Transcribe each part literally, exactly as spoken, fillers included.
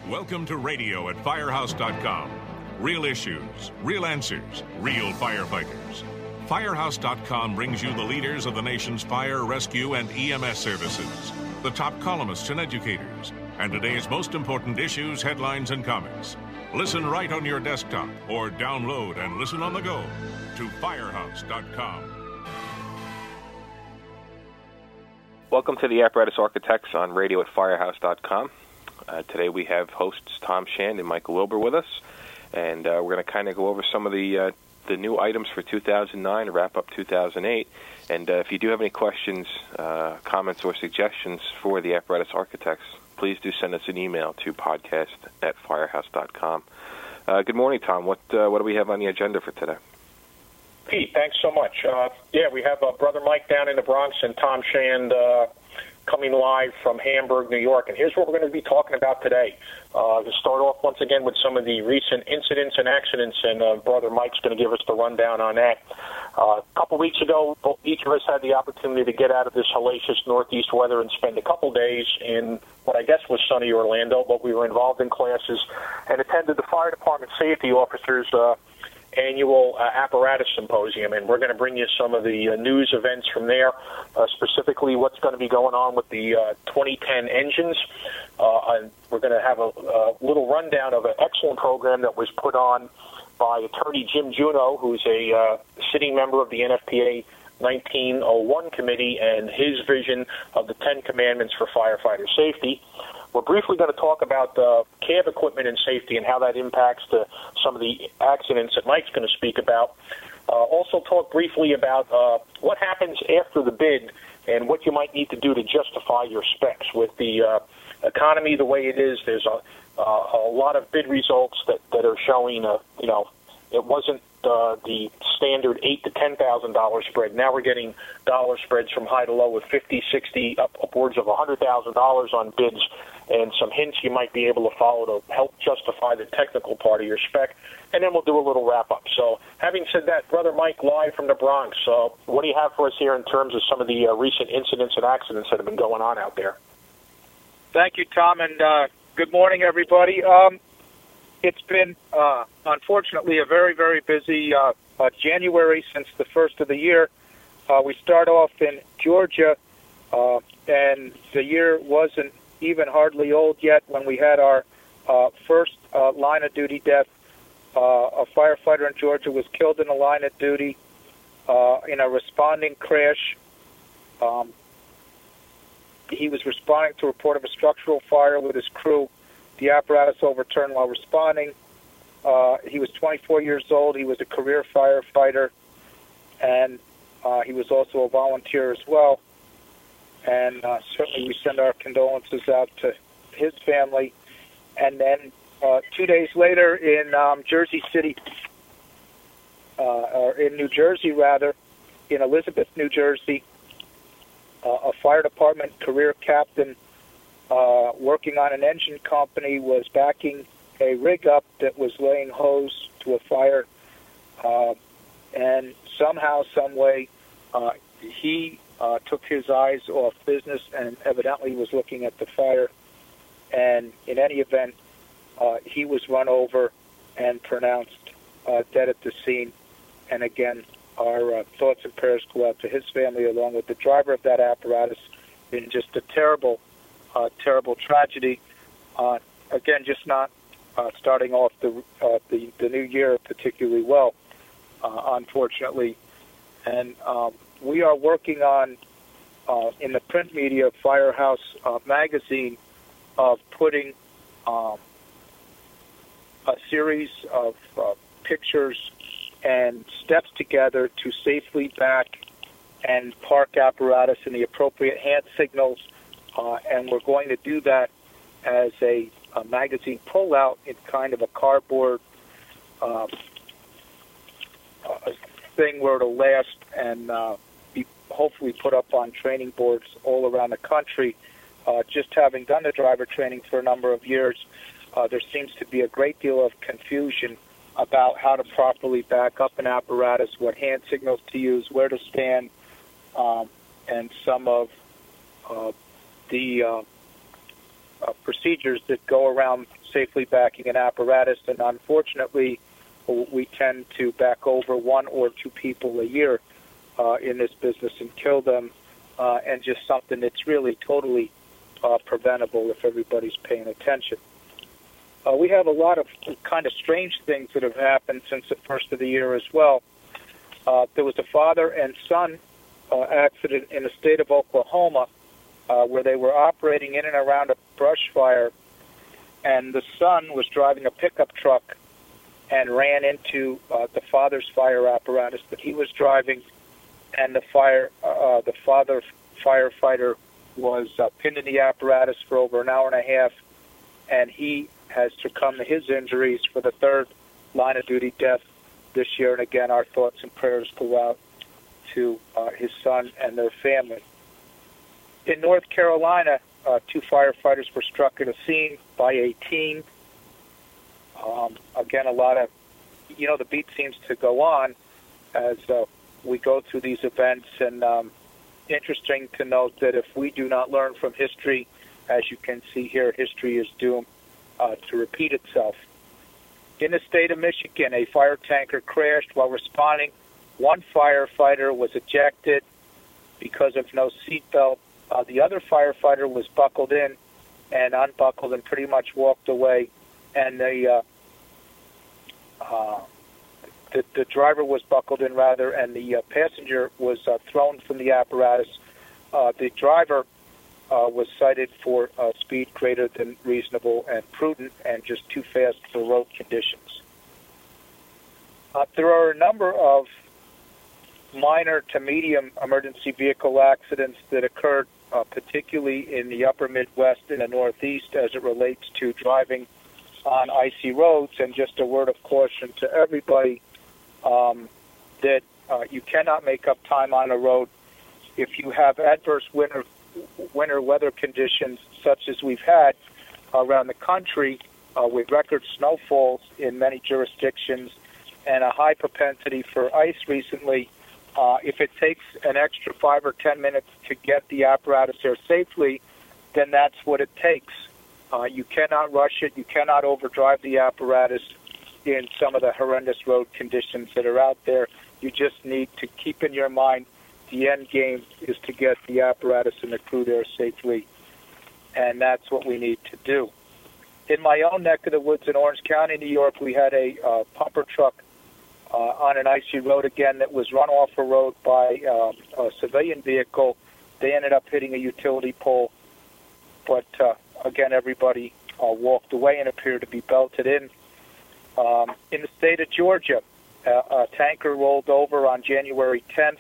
Welcome to radio at firehouse dot com. Real issues, real answers, real firefighters. firehouse dot com brings you the leaders of the nation's fire, rescue, and E M S services, the top columnists and educators, and today's most important issues, headlines, and comics. Listen right on your desktop or download and listen on the go to firehouse dot com. Welcome to the Apparatus Architects on radio at firehouse dot com. Uh, today we have hosts Tom Shand and Michael Wilbur with us, and uh, we're going to kind of go over some of the uh, the new items for two thousand nine, wrap up two thousand eight. And uh, if you do have any questions, uh, comments, or suggestions for the Apparatus Architects, please do send us an email to podcast at firehouse dot com. Uh, good morning, Tom. What uh, what do we have on the agenda for today? Pete, thanks so much. Uh, yeah, we have uh, Brother Mike down in the Bronx and Tom Shand uh, coming live from Hamburg, New York. And here's what we're going to be talking about today. Uh, to start off once again with some of the recent incidents and accidents, and uh, Brother Mike's going to give us the rundown on that. Uh, a couple weeks ago, each of us had the opportunity to get out of this hellacious northeast weather and spend a couple days in what I guess was sunny Orlando, but we were involved in classes and attended the Fire Department Safety Officers' uh, annual uh, apparatus symposium, and we're going to bring you some of the uh, news events from there, uh, specifically what's going to be going on with the uh, twenty ten engines. Uh, and we're going to have a, a little rundown of an excellent program that was put on by Attorney Jim Juneau, who's a uh, sitting member of the N F P A nineteen oh one committee, and his vision of the Ten Commandments for firefighter safety. We're briefly going to talk about uh, cab equipment and safety and how that impacts the, some of the accidents that Mike's going to speak about. Uh, also talk briefly about uh, what happens after the bid and what you might need to do to justify your specs. With the uh, economy the way it is, there's a, uh, a lot of bid results that, that are showing, uh, you know, it wasn't uh, the standard eight to ten thousand dollar spread. Now we're getting dollar spreads from high to low with fifty, sixty, up, upwards of a hundred thousand dollars on bids, and some hints you might be able to follow to help justify the technical part of your spec. And then we'll do a little wrap up. So, having said that, Brother Mike, live from the Bronx. Uh, what do you have for us here in terms of some of the uh, recent incidents and accidents that have been going on out there? Thank you, Tom, and uh, good morning, everybody. Um, It's been, uh, unfortunately, a very, very busy uh, uh, January since the first of the year. Uh, we start off in Georgia, uh, and the year wasn't even hardly old yet when we had our uh, first uh, line-of-duty death. Uh, a firefighter in Georgia was killed in a line of duty uh, in a responding crash. Um, he was responding to a report of a structural fire with his crew. The apparatus overturned while responding. Uh, he was twenty-four years old. He was a career firefighter, and uh, he was also a volunteer as well. And uh, certainly we send our condolences out to his family. And then uh, two days later in um, Jersey City, uh, or in New Jersey rather, in Elizabeth, New Jersey, uh, a fire department career captain Uh, working on an engine company was backing a rig up that was laying hose to a fire, uh, and somehow, some way, uh, he uh, took his eyes off business and evidently was looking at the fire. And in any event, uh, he was run over and pronounced uh, dead at the scene. And again, our uh, thoughts and prayers go out to his family along with the driver of that apparatus in just a terrible Uh, terrible tragedy. Uh, again, just not uh, starting off the, uh, the the new year particularly well, uh, unfortunately. And um, we are working on, uh, in the print media, Firehouse uh, magazine, of putting um, a series of uh, pictures and steps together to safely back and park apparatus in the appropriate hand signals. Uh, and we're going to do that as a, a magazine pullout in kind of a cardboard uh, uh, thing where it'll last and uh, be hopefully put up on training boards all around the country. Uh, just having done the driver training for a number of years, uh, there seems to be a great deal of confusion about how to properly back up an apparatus, what hand signals to use, where to stand, um, and some of uh, the uh, uh, procedures that go around safely backing an apparatus, and unfortunately, we tend to back over one or two people a year uh, in this business and kill them, uh, and just something that's really totally uh, preventable if everybody's paying attention. Uh, we have a lot of kind of strange things that have happened since the first of the year as well. Uh, there was a father and son uh, accident in the state of Oklahoma uh, where they were operating in and around a brush fire, and the son was driving a pickup truck and ran into uh, the father's fire apparatus that he was driving, and the fire, uh, the father firefighter was uh, pinned in the apparatus for over an hour and a half, and he has succumbed to his injuries for the third line-of-duty death this year. And again, our thoughts and prayers go out to uh, his son and their family. In North Carolina, uh, two firefighters were struck at a scene by a teen. Um, again, a lot of, you know, the beat seems to go on as uh, we go through these events. And um, interesting to note that if we do not learn from history, as you can see here, history is doomed uh, to repeat itself. In the state of Michigan, a fire tanker crashed while responding. One firefighter was ejected because of no seatbelt. Uh, the other firefighter was buckled in and unbuckled and pretty much walked away. And the, uh, uh, the the driver was buckled in, rather, and the uh, passenger was uh, thrown from the apparatus. Uh, the driver uh, was cited for uh, speed greater than reasonable and prudent and just too fast for road conditions. Uh, there are a number of minor to medium emergency vehicle accidents that occurred, uh, particularly in the upper Midwest and the Northeast as it relates to driving on icy roads. And just a word of caution to everybody um, that uh, you cannot make up time on a road if you have adverse winter winter weather conditions such as we've had around the country uh, with record snowfalls in many jurisdictions and a high propensity for ice recently. Uh, if it takes an extra five or ten minutes to get the apparatus there safely, then that's what it takes. Uh, you cannot rush it. You cannot overdrive the apparatus in some of the horrendous road conditions that are out there. You just need to keep in your mind the end game is to get the apparatus and the crew there safely, and that's what we need to do. In my own neck of the woods in Orange County, New York, we had a uh, pumper truck uh, on an icy road again that was run off a road by um, a civilian vehicle. They ended up hitting a utility pole, but uh, again, everybody uh, walked away and appeared to be belted in. Um, in the state of Georgia, uh, a tanker rolled over on January tenth.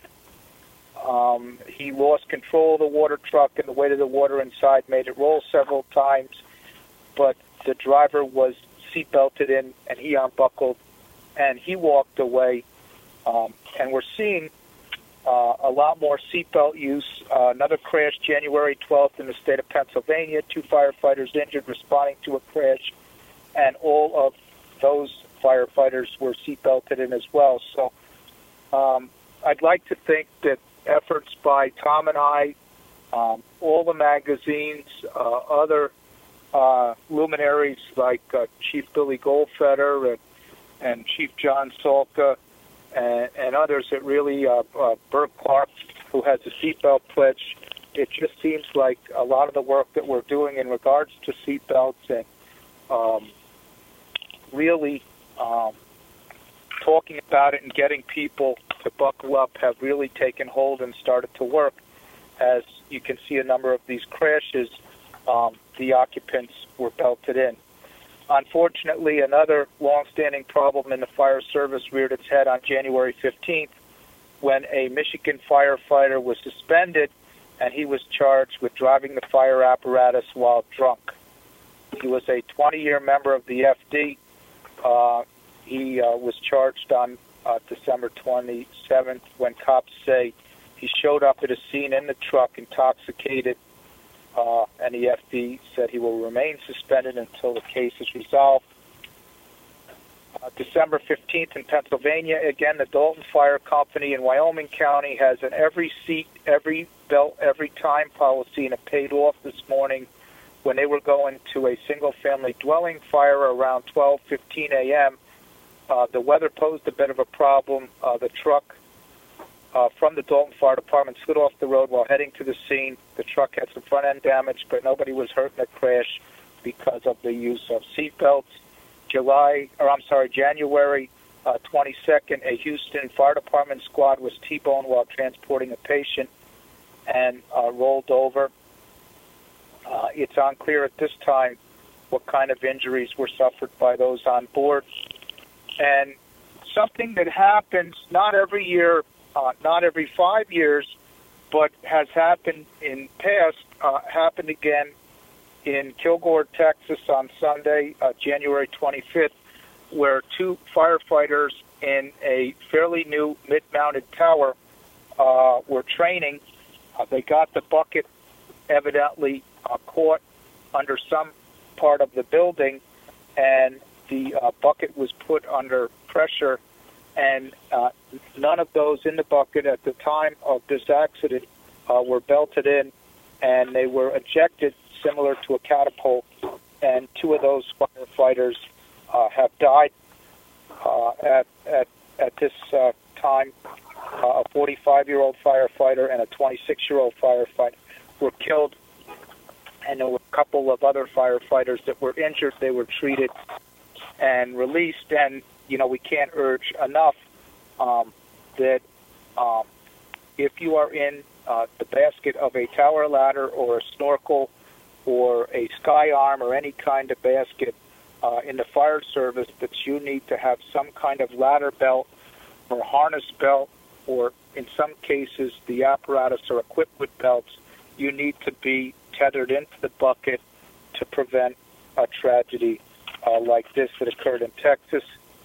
Um, he lost control of the water truck, and the weight of the water inside made it roll several times, but the driver was seat-belted in, and he unbuckled, and he walked away. Um, and we're seeing uh, a lot more seatbelt use. Uh, another crash January twelfth in the state of Pennsylvania, two firefighters injured responding to a crash, and all of those firefighters were seat-belted in as well. So um, I'd like to think that efforts by Tom and I, um, all the magazines, uh, other uh, luminaries like uh, Chief Billy Goldfeder and, and Chief John Salka and, and others that really, uh, uh, Burt Clark, who has a seatbelt pledge, it just seems like a lot of the work that we're doing in regards to seatbelts and um, really um, talking about it and getting people to buckle up have really taken hold and started to work. As you can see, a number of these crashes, um, the occupants were belted in. Unfortunately, another long-standing problem in the fire service reared its head on January fifteenth when a Michigan firefighter was suspended and he was charged with driving the fire apparatus while drunk. He was a twenty-year member of the F D. Uh, he uh, was charged on uh, December twenty-seventh when cops say he showed up at a scene in the truck intoxicated, uh, and the F D said he will remain suspended until the case is resolved. Uh, December fifteenth in Pennsylvania, again, the Dalton Fire Company in Wyoming County has an every seat, every belt, every time policy, and it paid off this morning when they were going to a single-family dwelling fire around twelve fifteen a.m. Uh, the weather posed a bit of a problem. Uh, the truck uh, from the Dalton Fire Department slid off the road while heading to the scene. The truck had some front-end damage, but nobody was hurt in the crash because of the use of seatbelts. July, or I'm sorry, January uh, twenty-second, a Houston Fire Department squad was T-boned while transporting a patient and uh, rolled over. Uh, it's unclear at this time what kind of injuries were suffered by those on board. And something that happens not every year, uh, not every five years, but has happened in past, uh, happened again in Kilgore, Texas on Sunday, uh, January twenty-fifth, where two firefighters in a fairly new mid-mounted tower uh, were training. Uh, they got the bucket evidently uh, caught under some part of the building, and the uh, bucket was put under pressure, and uh, none of those in the bucket at the time of this accident uh, were belted in, and they were ejected similar to a catapult, and two of those firefighters uh, have died uh, at, at, at this uh, time. Uh, a forty-five-year-old firefighter and a twenty-six-year-old firefighter were killed, and there were a couple of other firefighters that were injured. They were treated and released, and, you know, we can't urge enough um, that um, if you are in uh, the basket of a tower ladder or a snorkel or a sky arm or any kind of basket uh, in the fire service, that you need to have some kind of ladder belt or harness belt, or in some cases the apparatus are equipped with belts. You need to be tethered into the bucket to prevent a tragedy uh, like this that occurred in Texas.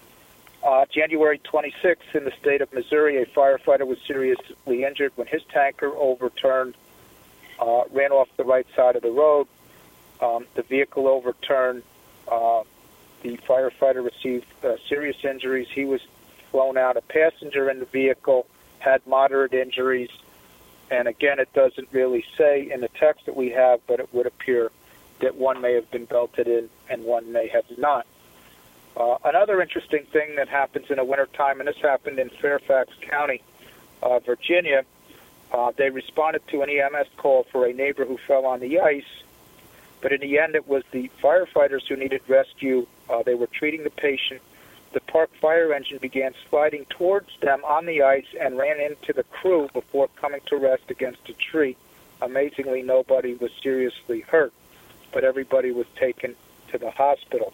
Uh, January twenty-sixth, in the state of Missouri, a firefighter was seriously injured when his tanker overturned, uh, ran off the right side of the road. Um, the vehicle overturned. Uh, the firefighter received uh, serious injuries. He was flown out. A passenger in the vehicle had moderate injuries. And again, it doesn't really say in the text that we have, but it would appear that one may have been belted in and one may have not. Uh, another interesting thing that happens in the wintertime, and this happened in Fairfax County, uh, Virginia, uh, they responded to an E M S call for a neighbor who fell on the ice, but in the end it was the firefighters who needed rescue. Uh, they were treating the patient. The park fire engine began sliding towards them on the ice and ran into the crew before coming to rest against a tree. Amazingly, nobody was seriously hurt, but everybody was taken to the hospital.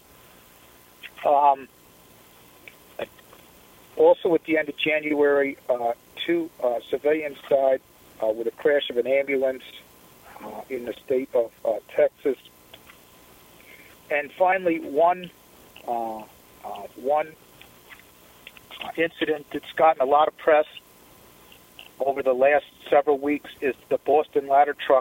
Um, also, at the end of January, uh, two uh, civilians died uh, with a crash of an ambulance uh, in the state of uh, Texas. And finally, one uh, uh, one uh, incident that's gotten a lot of press over the last several weeks is the Boston ladder truck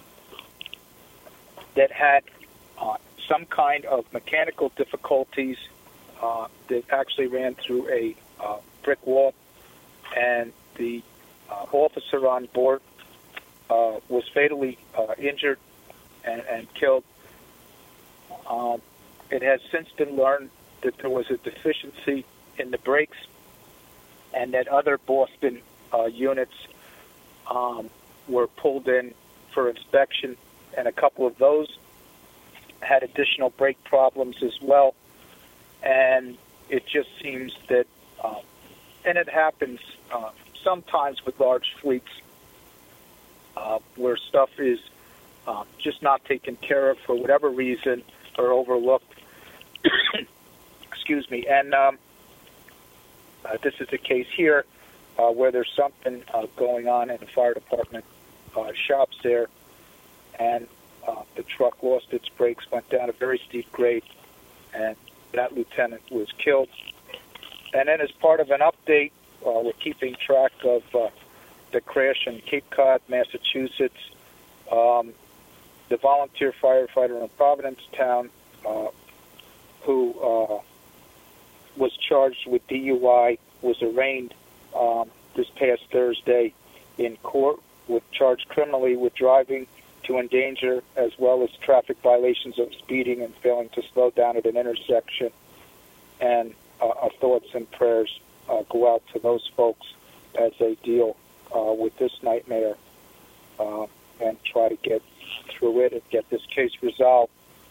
that had uh, some kind of mechanical difficulties uh, that actually ran through a uh, brick wall, and the uh, officer on board uh, was fatally uh, injured and, and killed. Um, it has since been learned that there was a deficiency in the brakes and that other Boston uh, units um, were pulled in for inspection, and a couple of those had additional brake problems as well. And it just seems that, uh, and it happens uh, sometimes with large fleets uh, where stuff is uh, just not taken care of for whatever reason or overlooked. Excuse me. And um, uh, this is the case here uh, where there's something uh, going on in the fire department uh, shops there, and uh, the truck lost its brakes, went down a very steep grade, and that lieutenant was killed. And then as part of an update, uh, we're keeping track of uh, the crash in Cape Cod, Massachusetts. Um, the volunteer firefighter in Provincetown uh, who uh, was charged with D U I was arraigned um, this past Thursday in court, with charged criminally with driving to endanger, as well as traffic violations of speeding and failing to slow down at an intersection. And uh, our thoughts and prayers uh, go out to those folks as they deal uh, with this nightmare uh, and try to get through it and get this case resolved.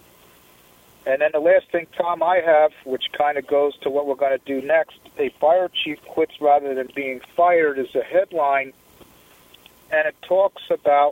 And then the last thing, Tom, I have, which kind of goes to what we're going to do next, a fire chief quits rather than being fired is a headline, and it talks about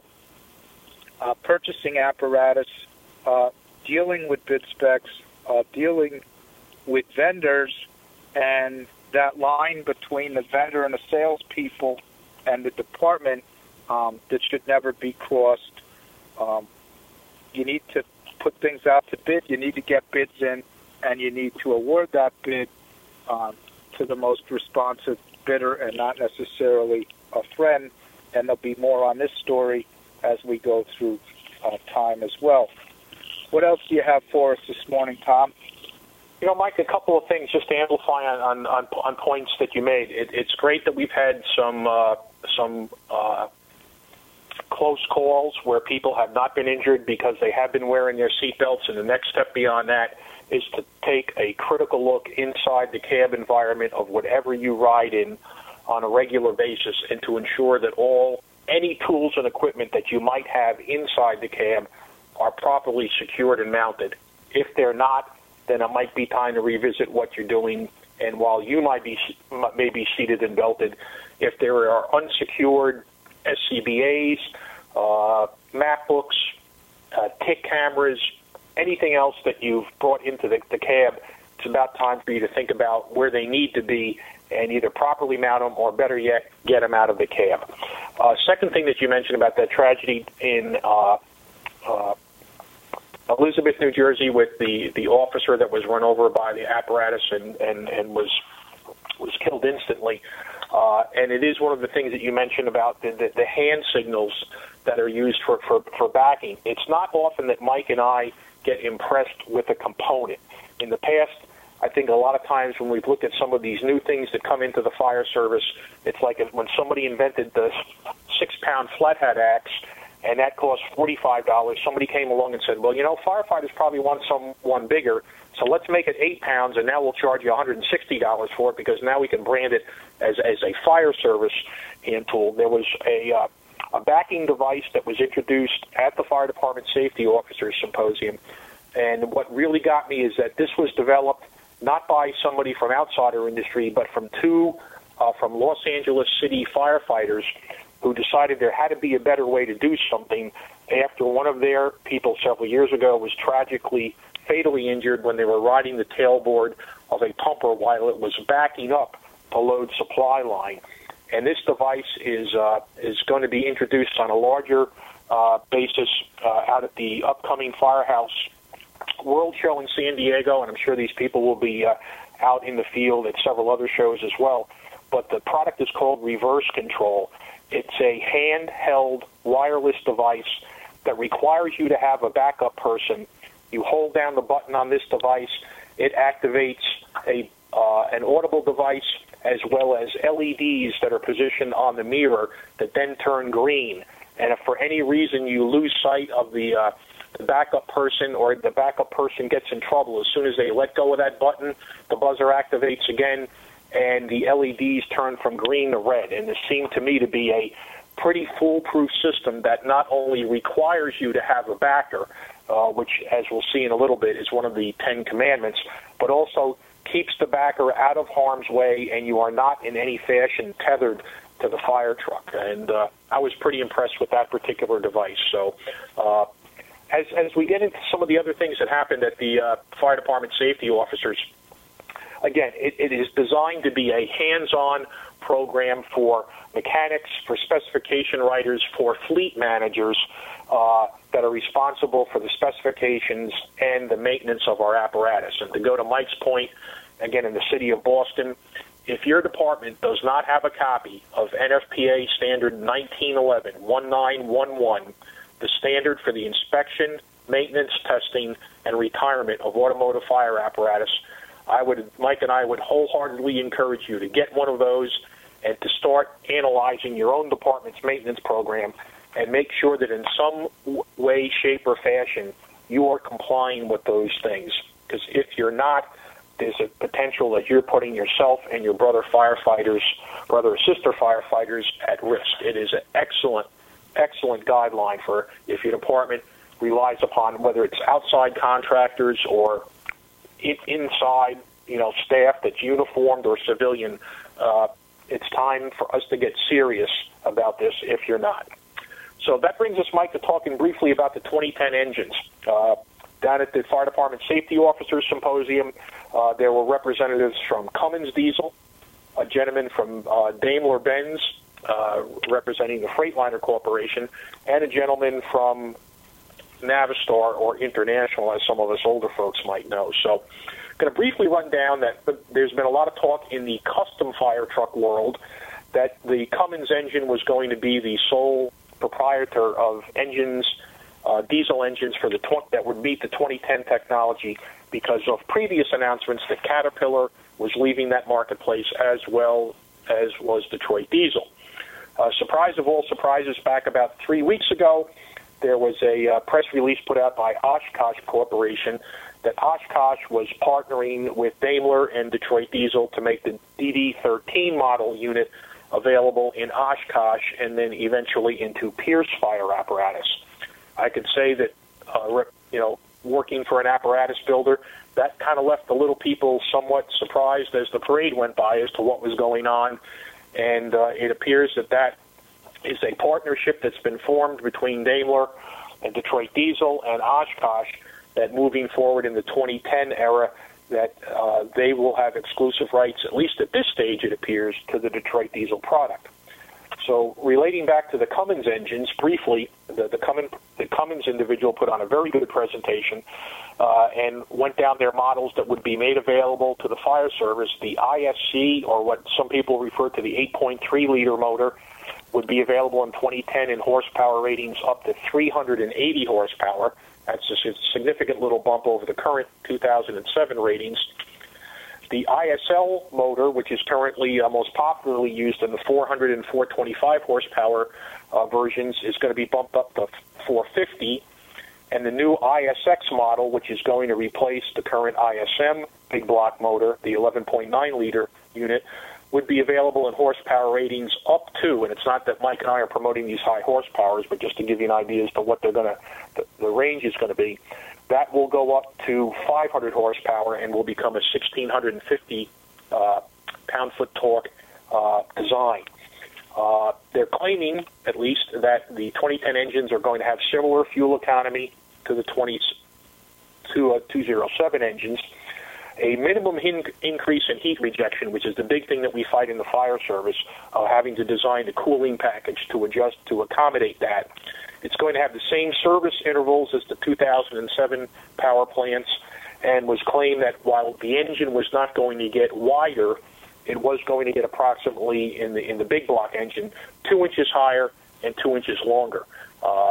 uh, purchasing apparatus, uh, dealing with bid specs, uh, dealing with vendors, and that line between the vendor and the salespeople and the department um, that should never be crossed. Um, you need to put things out to bid, you need to get bids in, and you need to award that bid um, to the most responsive bidder and not necessarily a friend. And there'll be more on this story as we go through uh, time as well. What else do you have for us this morning, Tom? You know, Mike, a couple of things just to amplify on, on, on points that you made. It, it's great that we've had some uh, some uh, close calls where people have not been injured because they have been wearing their seatbelts, and the next step beyond that is to take a critical look inside the cab environment of whatever you ride in on a regular basis, and to ensure that all any tools and equipment that you might have inside the cab are properly secured and mounted. If they're not, then it might be time to revisit what you're doing. And while you might be may be seated and belted, if there are unsecured S C B As, uh, map books, uh, tick cameras, anything else that you've brought into the, the cab, it's about time for you to think about where they need to be and either properly mount them or, better yet, get them out of the cab. Uh, second thing that you mentioned about that tragedy in uh, uh, Elizabeth, New Jersey, with the, the officer that was run over by the apparatus and, and, and was was killed instantly. Uh, and it is one of the things that you mentioned about the, the, the hand signals that are used for, for, for backing. It's not often that Mike and I get impressed with a component. In the past, I think a lot of times when we've looked at some of these new things that come into the fire service, it's like when somebody invented the six-pound flat hat axe, and that cost forty-five dollars. Somebody came along and said, well, you know, firefighters probably want someone bigger, so let's make it eight pounds, and now we'll charge you one hundred sixty dollars for it because now we can brand it as, as a fire service hand tool. There was a, uh, a backing device that was introduced at the Fire Department Safety Officers Symposium, and what really got me is that this was developed not by somebody from outside our industry, but from two uh, from Los Angeles City firefighters who decided there had to be a better way to do something after one of their people several years ago was tragically, fatally injured when they were riding the tailboard of a pumper while it was backing up a load supply line. And this device is uh, is going to be introduced on a larger uh, basis uh, out at the upcoming Firehouse World Show in San Diego, and I'm sure these people will be uh, out in the field at several other shows as well. But the product is called Reverse Control. It's a handheld wireless device that requires you to have a backup person. You hold down the button on this device, it activates a uh, an audible device as well as L E Ds that are positioned on the mirror that then turn green. And if for any reason you lose sight of the, uh, the backup person, or the backup person gets in trouble, as soon as they let go of that button, the buzzer activates again, and the L E Ds turn from green to red. And this seemed to me to be a pretty foolproof system that not only requires you to have a backer, uh, which, as we'll see in a little bit, is one of the Ten Commandments, but also keeps the backer out of harm's way, and you are not in any fashion tethered to the fire truck. And uh, I was pretty impressed with that particular device. So uh, as, as we get into some of the other things that happened at the uh, fire department safety officers, again, it, it is designed to be a hands-on program for mechanics, for specification writers, for fleet managers uh, that are responsible for the specifications and the maintenance of our apparatus. And to go to Mike's point, again, in the city of Boston, if your department does not have a copy of N F P A Standard nineteen eleven nineteen eleven, the standard for the inspection, maintenance, testing, and retirement of automotive fire apparatus, I would, Mike and I would wholeheartedly encourage you to get one of those and to start analyzing your own department's maintenance program and make sure that in some w- way, shape, or fashion, you are complying with those things. Because if you're not, there's a potential that you're putting yourself and your brother firefighters, brother or sister firefighters at risk. It is an excellent, excellent guideline for if your department relies upon whether it's outside contractors or in, inside, you know, staff that's uniformed or civilian. Uh, it's time for us to get serious about this if you're not. So that brings us, Mike, to talking briefly about the twenty ten engines. Uh, down at the Fire Department Safety Officers Symposium, uh, there were representatives from Cummins Diesel, a gentleman from uh, Daimler-Benz, uh, representing the Freightliner Corporation, and a gentleman from Navistar, or International, as some of us older folks might know. So I'm going to briefly run down that there's been a lot of talk in the custom fire truck world that the Cummins engine was going to be the sole proprietor of engines, uh, diesel engines for the tw- that would meet the twenty ten technology because of previous announcements that Caterpillar was leaving that marketplace, as well as was Detroit Diesel. Uh, surprise of all surprises, back about three weeks ago, there was a uh, press release put out by Oshkosh Corporation that Oshkosh was partnering with Daimler and Detroit Diesel to make the D D thirteen model unit available in Oshkosh and then eventually into Pierce Fire Apparatus. I could say that, uh, you know, working for an apparatus builder, that kind of left the little people somewhat surprised as the parade went by as to what was going on. And uh, it appears that that is a partnership that's been formed between Daimler and Detroit Diesel and Oshkosh, that moving forward in the twenty ten era, that uh, they will have exclusive rights, at least at this stage it appears, to the Detroit Diesel product. So relating back to the Cummins engines, briefly, the, the, Cummins, the Cummins individual put on a very good presentation uh, and went down their models that would be made available to the fire service. The I S C, or what some people refer to the eight point three liter motor, would be available in twenty ten in horsepower ratings up to three hundred eighty horsepower. That's a significant little bump over the current two thousand seven ratings. The I S L motor, which is currently uh, most popularly used in the four hundred and four twenty-five horsepower uh, versions, is going to be bumped up to four fifty. And the new I S X model, which is going to replace the current I S M big block motor, the eleven point nine liter unit, would be available in horsepower ratings up to, and it's not that Mike and I are promoting these high horsepowers, but just to give you an idea as to what they're going to, the, the range is going to be, that will go up to five hundred horsepower and will become a sixteen fifty uh, pound-foot torque uh, design. Uh, they're claiming, at least, that the twenty ten engines are going to have similar fuel economy to the twenty, to, uh, two oh seven engines, a minimum hin- increase in heat rejection, which is the big thing that we fight in the fire service, uh, having to design the cooling package to adjust to accommodate that. It's going to have the same service intervals as the two thousand seven power plants, and was claimed that while the engine was not going to get wider, it was going to get approximately, in the in the big block engine, two inches higher and two inches longer. Uh,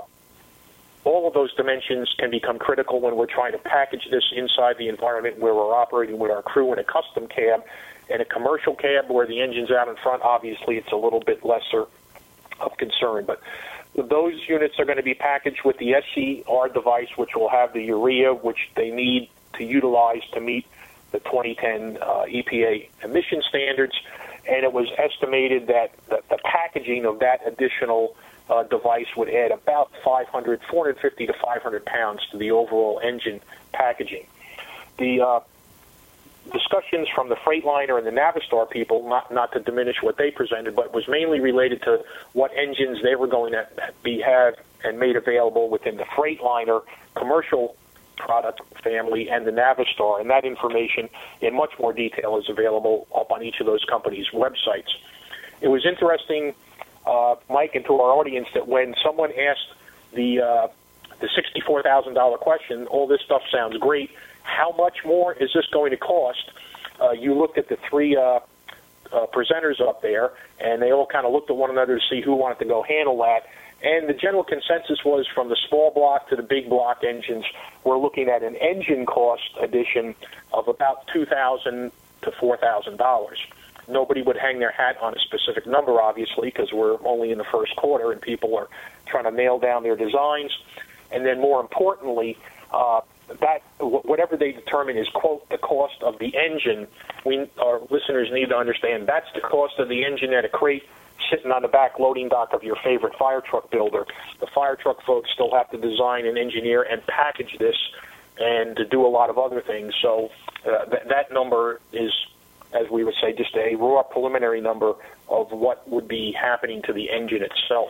all of those dimensions can become critical when we're trying to package this inside the environment where we're operating with our crew in a custom cab. In a commercial cab where the engine's out in front, obviously it's a little bit lesser of concern. But those units are going to be packaged with the S C R device, which will have the urea, which they need to utilize to meet the twenty ten uh, E P A emission standards. And it was estimated that the, the packaging of that additional uh, device would add about five hundred, four hundred fifty to five hundred pounds to the overall engine packaging. The uh, discussions from the Freightliner and the Navistar people, not not to diminish what they presented, but was mainly related to what engines they were going to be have and made available within the Freightliner commercial product family and the Navistar, and that information in much more detail is available up on each of those companies' websites. It was interesting, uh, Mike, and to our audience, that when someone asked the uh, the sixty-four thousand dollars question, all this stuff sounds great, how much more is this going to cost? Uh, you looked at the three uh, uh, presenters up there, and they all kind of looked at one another to see who wanted to go handle that. And the general consensus was, from the small block to the big block engines, we're looking at an engine cost addition of about two thousand dollars to four thousand dollars. Nobody would hang their hat on a specific number, obviously, because we're only in the first quarter and people are trying to nail down their designs, and then more importantly, uh, that whatever they determine is, quote, the cost of the engine, we our listeners need to understand that's the cost of the engine at a crate sitting on the back loading dock of your favorite fire truck builder. The fire truck folks still have to design and engineer and package this and to do a lot of other things. So uh, th- that number is, as we would say, just a raw preliminary number of what would be happening to the engine itself.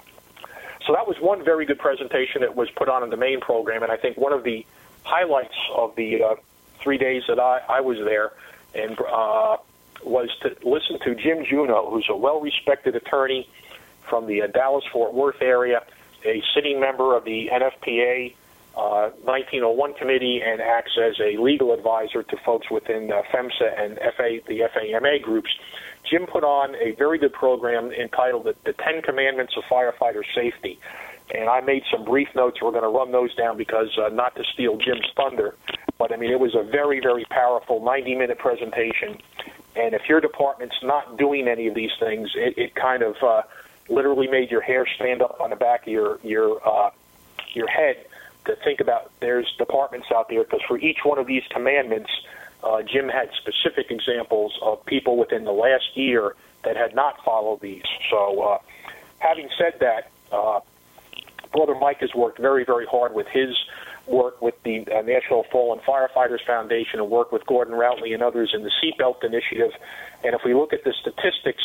So that was one very good presentation that was put on in the main program, and I think one of the highlights of the uh, three days that I, I was there and uh, was to listen to Jim Juneau, who's a well-respected attorney from the uh, Dallas-Fort Worth area, a sitting member of the N F P A uh, nineteen oh one committee, and acts as a legal advisor to folks within uh, FEMSA and F A, the F A M A groups. Jim put on a very good program entitled The, the Ten Commandments of Firefighter Safety. And I made some brief notes. We're going to run those down because uh, not to steal Jim's thunder, but I mean, it was a very, very powerful ninety-minute presentation. And if your department's not doing any of these things, it, it kind of uh, literally made your hair stand up on the back of your your uh, your head to think about there's departments out there, because for each one of these commandments, uh, Jim had specific examples of people within the last year that had not followed these. So uh, having said that, uh, Brother Mike has worked very, very hard with his work with the uh, National Fallen Firefighters Foundation and work with Gordon Routley and others in the Seatbelt Initiative. And if we look at the statistics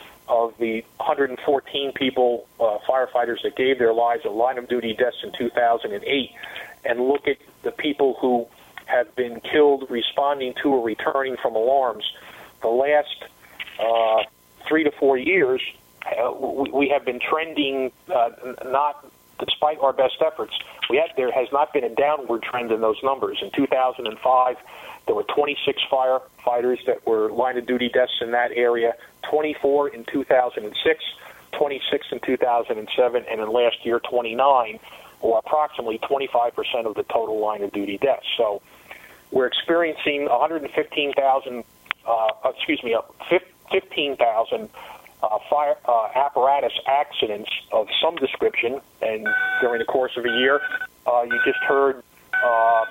of the one hundred fourteen people, uh, firefighters that gave their lives at line-of-duty deaths in two thousand eight, and look at the people who have been killed responding to or returning from alarms, the last uh, three to four years, uh, we, we have been trending uh, not despite our best efforts. We had, there has not been a downward trend in those numbers. In two thousand five, there were twenty-six firefighters that were line-of-duty deaths in that area, twenty-four in two thousand six, twenty-six in two thousand seven, and in last year, twenty-nine, or approximately twenty-five percent of the total line-of-duty deaths. So we're experiencing one hundred fifteen thousand, uh, excuse me, fifteen thousand Uh, fire uh, apparatus accidents of some description, and during the course of a year, uh, you just heard uh,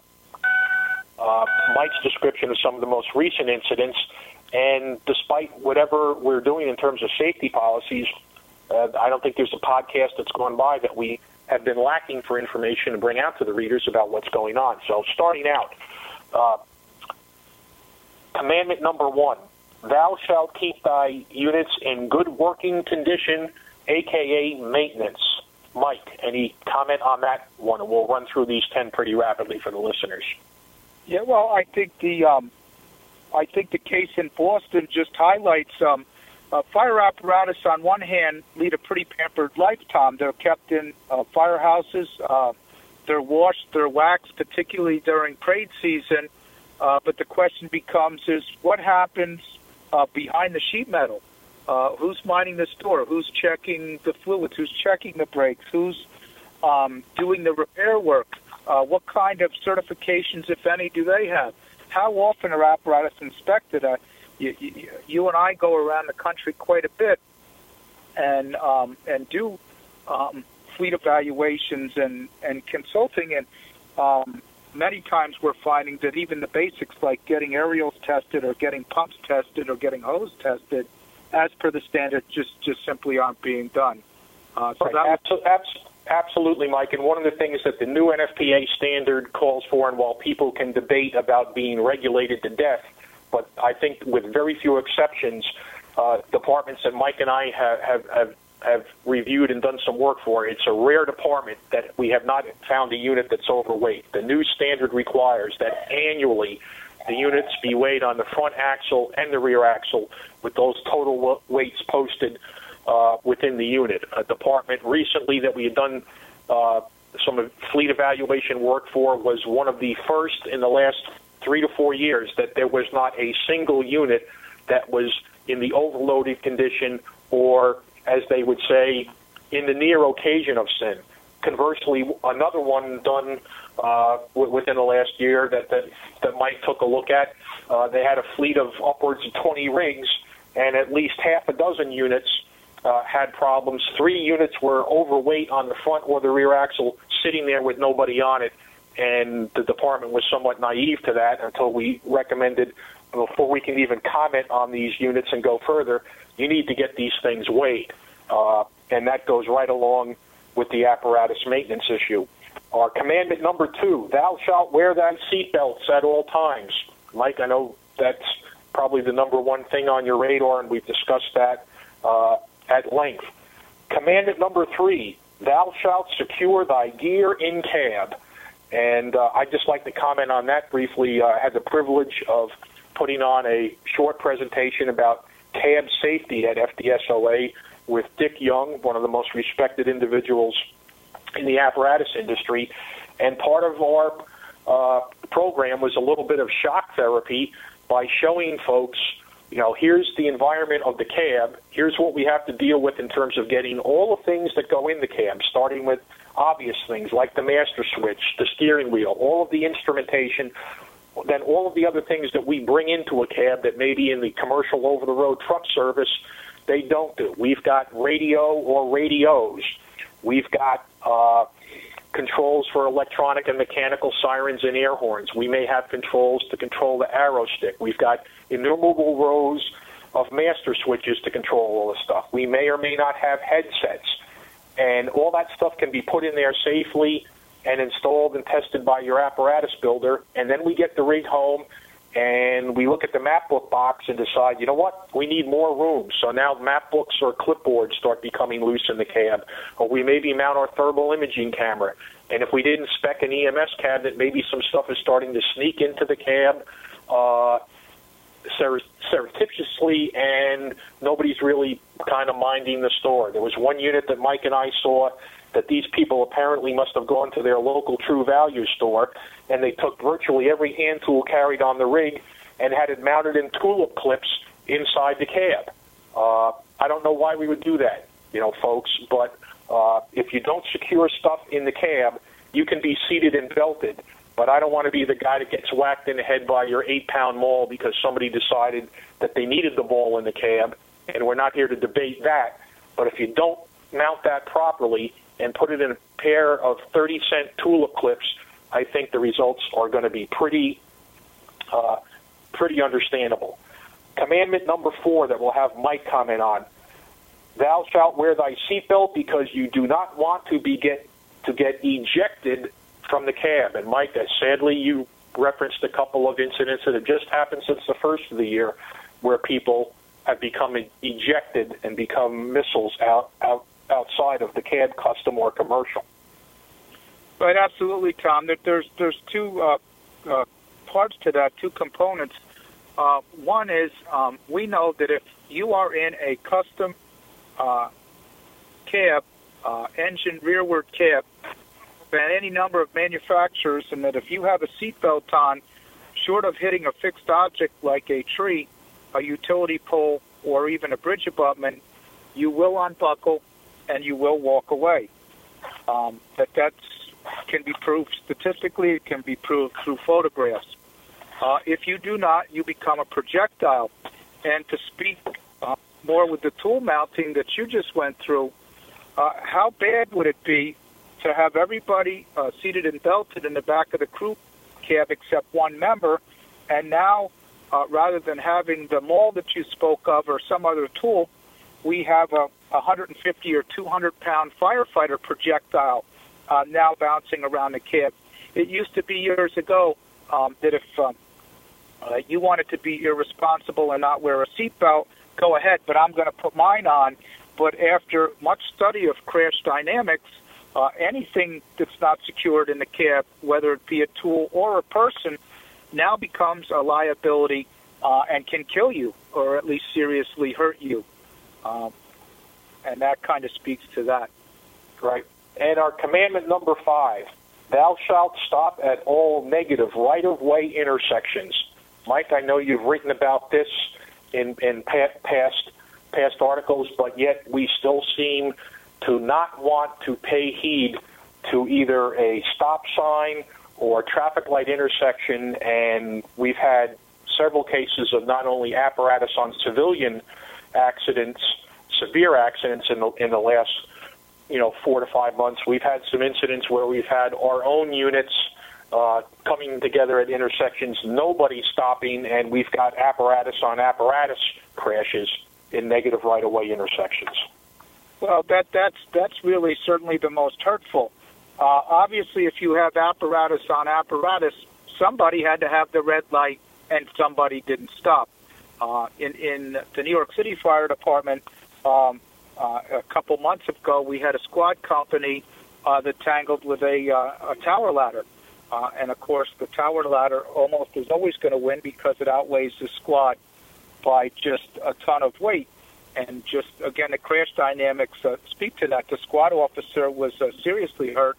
uh, Mike's description of some of the most recent incidents, and despite whatever we're doing in terms of safety policies, uh, I don't think there's a podcast that's gone by that we have been lacking for information to bring out to the readers about what's going on. So starting out, uh, commandment number one, thou shalt keep thy units in good working condition, a k a maintenance. Mike, any comment on that one? And we'll run through these ten pretty rapidly for the listeners. Yeah, well, I think the um, I think the case in Boston just highlights um, uh, fire apparatus. On one hand, lead a pretty pampered life, Tom. They're kept in uh, firehouses. Uh, they're washed, they're waxed, particularly during parade season. Uh, but the question becomes: is what happens Uh, behind the sheet metal? Uh, who's minding the store? Who's checking the fluids? Who's checking the brakes? Who's um, doing the repair work? Uh, what kind of certifications, if any, do they have? How often are apparatus inspected? Uh, you, you, you and I go around the country quite a bit and um, and do um, fleet evaluations and, and consulting, and um, many times we're finding that even the basics like getting aerials tested or getting pumps tested or getting hose tested as per the standard just, just simply aren't being done. Uh, so right. that Absol- abs- absolutely, Mike. And one of the things that the new N F P A standard calls for, and while people can debate about being regulated to death, but I think with very few exceptions, uh, departments that Mike and I have, have, have have reviewed and done some work for, it's a rare department that we have not found a unit that's overweight. The new standard requires that annually the units be weighed on the front axle and the rear axle with those total weights posted uh, within the unit. A department recently that we had done uh, some fleet evaluation work for was one of the first in the last three to four years that there was not a single unit that was in the overloaded condition, or as they would say, in the near occasion of sin. Conversely, another one done uh, w- within the last year that, that, that Mike took a look at, uh, they had a fleet of upwards of twenty rigs, and at least half a dozen units uh, had problems. Three units were overweight on the front or the rear axle, sitting there with nobody on it, and the department was somewhat naive to that until we recommended, before we can even comment on these units and go further, you need to get these things weighed. Uh, and that goes right along with the apparatus maintenance issue. Our commandment number two, thou shalt wear thy seatbelts at all times. Mike, I know that's probably the number one thing on your radar, and we've discussed that uh, at length. Commandment number three, thou shalt secure thy gear in cab. And uh, I'd just like to comment on that briefly. Uh, I had the privilege of putting on a short presentation about cab safety at F D S O A with Dick Young, one of the most respected individuals in the apparatus industry. And part of our uh, program was a little bit of shock therapy by showing folks, you know, here's the environment of the cab. Here's what we have to deal with in terms of getting all the things that go in the cab, starting with obvious things like the master switch, the steering wheel, all of the instrumentation, then all of the other things that we bring into a cab that maybe in the commercial over-the-road truck service they don't do. We've got radio or radios. We've got uh, controls for electronic and mechanical sirens and air horns. We may have controls to control the arrow stick. We've got innumerable rows of master switches to control all this stuff. We may or may not have headsets. And all that stuff can be put in there safely and installed and tested by your apparatus builder. And then we get the rig home, and we look at the map book box and decide, you know what, we need more room. So now map books or clipboards start becoming loose in the cab. Or we maybe mount our thermal imaging camera. And if we didn't spec an E M S cabinet, maybe some stuff is starting to sneak into the cab uh, surreptitiously, and nobody's really kind of minding the store. There was one unit that Mike and I saw that these people apparently must have gone to their local True Value store, and they took virtually every hand tool carried on the rig and had it mounted in tulip clips inside the cab. Uh, I don't know why we would do that, you know, folks, but uh, if you don't secure stuff in the cab, you can be seated and belted. But I don't want to be the guy that gets whacked in the head by your eight-pound maul because somebody decided that they needed the ball in the cab, and we're not here to debate that. But if you don't mount that properly and put it in a pair of thirty-cent tulip clips, I think the results are going to be pretty, uh, pretty understandable. Commandment number four that we'll have Mike comment on: thou shalt wear thy seatbelt because you do not want to be get to get ejected from the cab. And Mike, uh, sadly, you referenced a couple of incidents that have just happened since the first of the year, where people have become ejected and become missiles out out. outside of the cab, custom or commercial. Right, absolutely, Tom. There's there's two uh, uh, parts to that, two components. Uh, one is um, we know that if you are in a custom uh, cab, uh, engine rearward cab, at any number of manufacturers, and that if you have a seatbelt on, short of hitting a fixed object like a tree, a utility pole, or even a bridge abutment, you will unbuckle and you will walk away. Um, that that can be proved statistically. It can be proved through photographs. Uh, if you do not, you become a projectile. And to speak uh, more with the tool mounting that you just went through, uh, how bad would it be to have everybody uh, seated and belted in the back of the crew cab except one member, and now uh, rather than having the maul that you spoke of or some other tool, we have a one hundred fifty or two hundred pound firefighter projectile uh, now bouncing around the cab. It used to be years ago um, that if um, uh, you wanted to be irresponsible and not wear a seatbelt, go ahead, but I'm going to put mine on. But after much study of crash dynamics, uh, anything that's not secured in the cab, whether it be a tool or a person, now becomes a liability uh, and can kill you or at least seriously hurt you. Um, and that kind of speaks to that. Right. And our commandment number five, thou shalt stop at all negative right-of-way intersections. Mike, I know you've written about this in, in past past articles, but yet we still seem to not want to pay heed to either a stop sign or traffic light intersection, and we've had several cases of not only apparatus on civilian accidents severe accidents in the in the last, you know, four to five months. We've had some incidents where we've had our own units uh, coming together at intersections, nobody stopping, and we've got apparatus on apparatus crashes in negative right-of-way intersections. Well, that that's that's really certainly the most hurtful. Uh, obviously, if you have apparatus on apparatus, somebody had to have the red light, and somebody didn't stop. Uh, in in the New York City Fire Department, um, uh, a couple months ago, we had a squad company uh, that tangled with a, uh, a tower ladder. Uh, and, of course, the tower ladder almost is always going to win because it outweighs the squad by just a ton of weight. And just, again, the crash dynamics uh, speak to that. The squad officer was uh, seriously hurt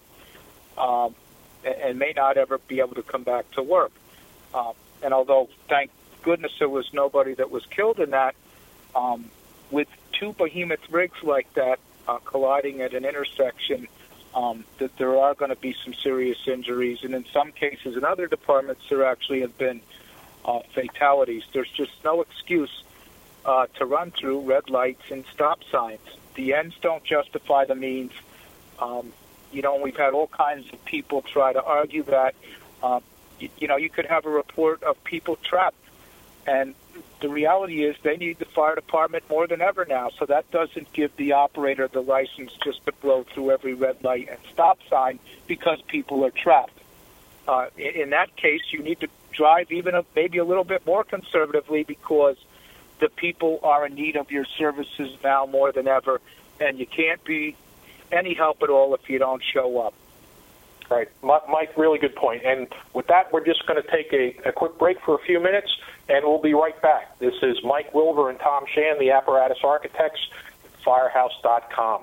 um, and, and may not ever be able to come back to work. Uh, and although, thank goodness, there was nobody that was killed in that, um, with two behemoth rigs like that uh, colliding at an intersection, um, that there are going to be some serious injuries. And in some cases, in other departments, there actually have been uh, fatalities. There's just no excuse uh, to run through red lights and stop signs. The ends don't justify the means. Um, you know, we've had all kinds of people try to argue that. Uh, you, you know, you could have a report of people trapped. And the reality is they need the fire department more than ever now, so that doesn't give the operator the license just to blow through every red light and stop sign because people are trapped. Uh, in, in that case, you need to drive even a, maybe a little bit more conservatively because the people are in need of your services now more than ever, and you can't be any help at all if you don't show up. Right. Mike, really good point. And with that, we're just going to take a, a quick break for a few minutes, and we'll be right back. This is Mike Wilbur and Tom Shan, the Apparatus Architects, at firehouse dot com.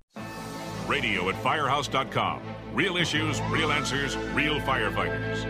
Radio at firehouse dot com. Real issues, real answers, real firefighters.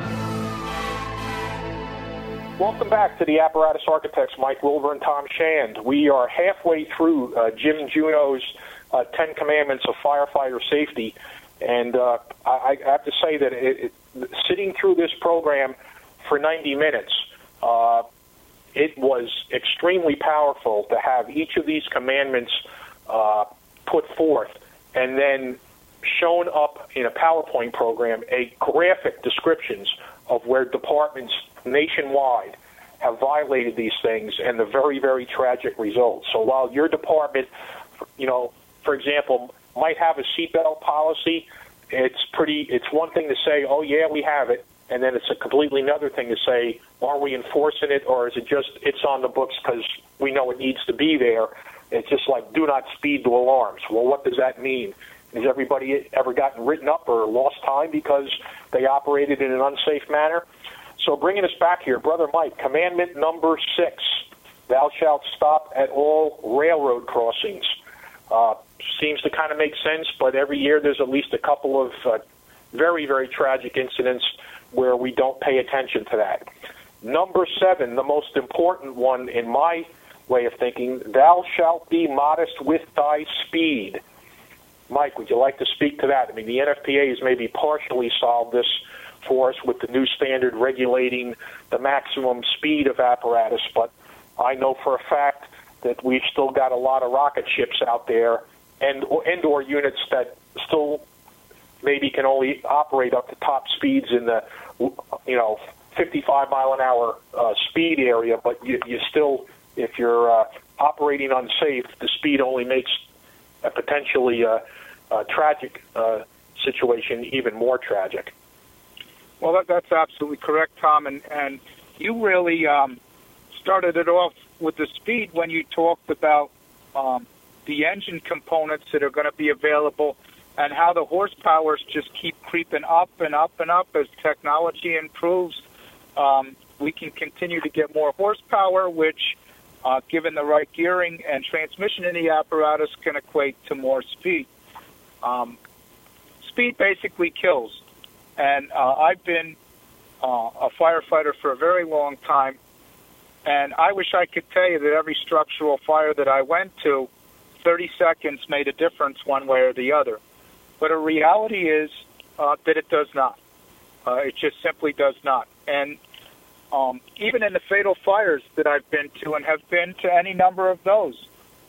Welcome back to the Apparatus Architects, Mike Wilbur and Tom Shand. We are halfway through uh, Jim Juneau's uh, Ten Commandments of Firefighter Safety. And uh, I, I have to say that it, it, sitting through this program for ninety minutes, uh, it was extremely powerful to have each of these commandments uh, put forth and then shown up in a PowerPoint program, a graphic descriptions of where departments nationwide have violated these things and the very, very tragic results. So while your department, you know, for example, might have a seatbelt policy, it's pretty. It's one thing to say, "Oh yeah, we have it," and then it's a completely another thing to say, "Are we enforcing it, or is it just it's on the books because we know it needs to be there?" It's just like "Do not speed to alarms." Well, what does that mean? Has everybody ever gotten written up or lost time because they operated in an unsafe manner? So, bringing us back here, Brother Mike, commandment number six: Thou shalt stop at all railroad crossings. Uh, seems to kind of make sense, but every year there's at least a couple of uh, very, very tragic incidents where we don't pay attention to that. Number seven, the most important one in my way of thinking: Thou shalt be modest with thy speed. Mike, would you like to speak to that? I mean, the N F P A has maybe partially solved this for us with the new standard regulating the maximum speed of apparatus, but I know for a fact that we've still got a lot of rocket ships out there and and or units that still maybe can only operate up to top speeds in the, you know, fifty-five mile an hour uh, speed area, but you, you still, if you're uh, operating unsafe, the speed only makes a potentially uh, uh, tragic uh, situation even more tragic. Well, that, that's absolutely correct, Tom, and, and you really um, started it off with the speed when you talked about um, the engine components that are going to be available and how the horsepowers just keep creeping up and up and up as technology improves. Um, we can continue to get more horsepower, which, uh, given the right gearing and transmission in the apparatus, can equate to more speed. Um, speed basically kills. And uh, I've been uh, a firefighter for a very long time, and I wish I could tell you that every structural fire that I went to, thirty seconds made a difference one way or the other. But a reality is uh, that it does not. Uh, it just simply does not. And um, even in the fatal fires that I've been to and have been to any number of those,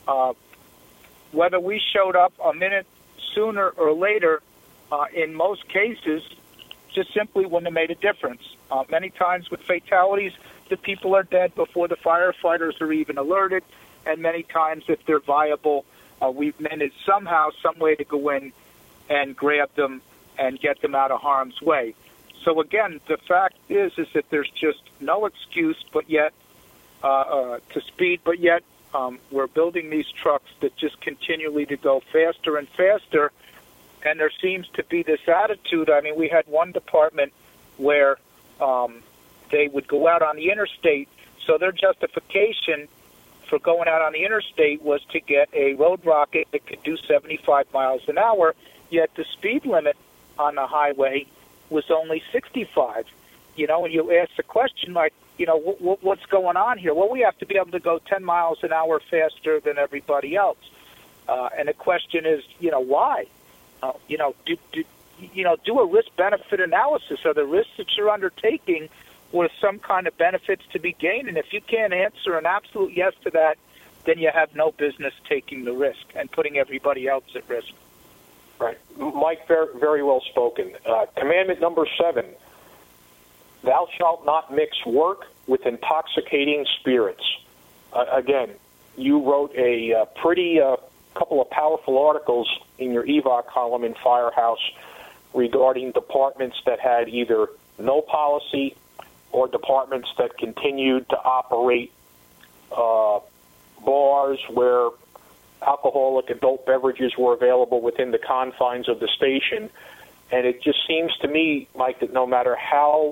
uh, whether we showed up a minute sooner or later, uh, in most cases, just simply wouldn't have made a difference. Uh, many times with fatalities, the people are dead before the firefighters are even alerted, and many times if they're viable, uh, we've managed somehow, some way to go in and grab them and get them out of harm's way. So again, the fact is is that there's just no excuse but yet uh, uh, to speed, but yet um, we're building these trucks that just continually to go faster and faster, and there seems to be this attitude. I mean, we had one department where um, they would go out on the interstate, so their justification for going out on the interstate was to get a road rocket that could do seventy-five miles an hour, yet the speed limit on the highway was only sixty-five. You know, and you ask the question, like, you know, w- w- what's going on here? Well, we have to be able to go ten miles an hour faster than everybody else. Uh, and the question is, you know, why? Uh, you know, do, do, you know, do a risk-benefit analysis. Are the risks that you're undertaking with some kind of benefits to be gained? And if you can't answer an absolute yes to that, then you have no business taking the risk and putting everybody else at risk. Right. Mike, very, very well spoken. Uh, commandment number seven, thou shalt not mix work with intoxicating spirits. Uh, again, you wrote a uh, pretty uh, couple of powerful articles in your E V O C column in Firehouse regarding departments that had either no policy or departments that continued to operate uh, bars where alcoholic adult beverages were available within the confines of the station. And it just seems to me, Mike, that no matter how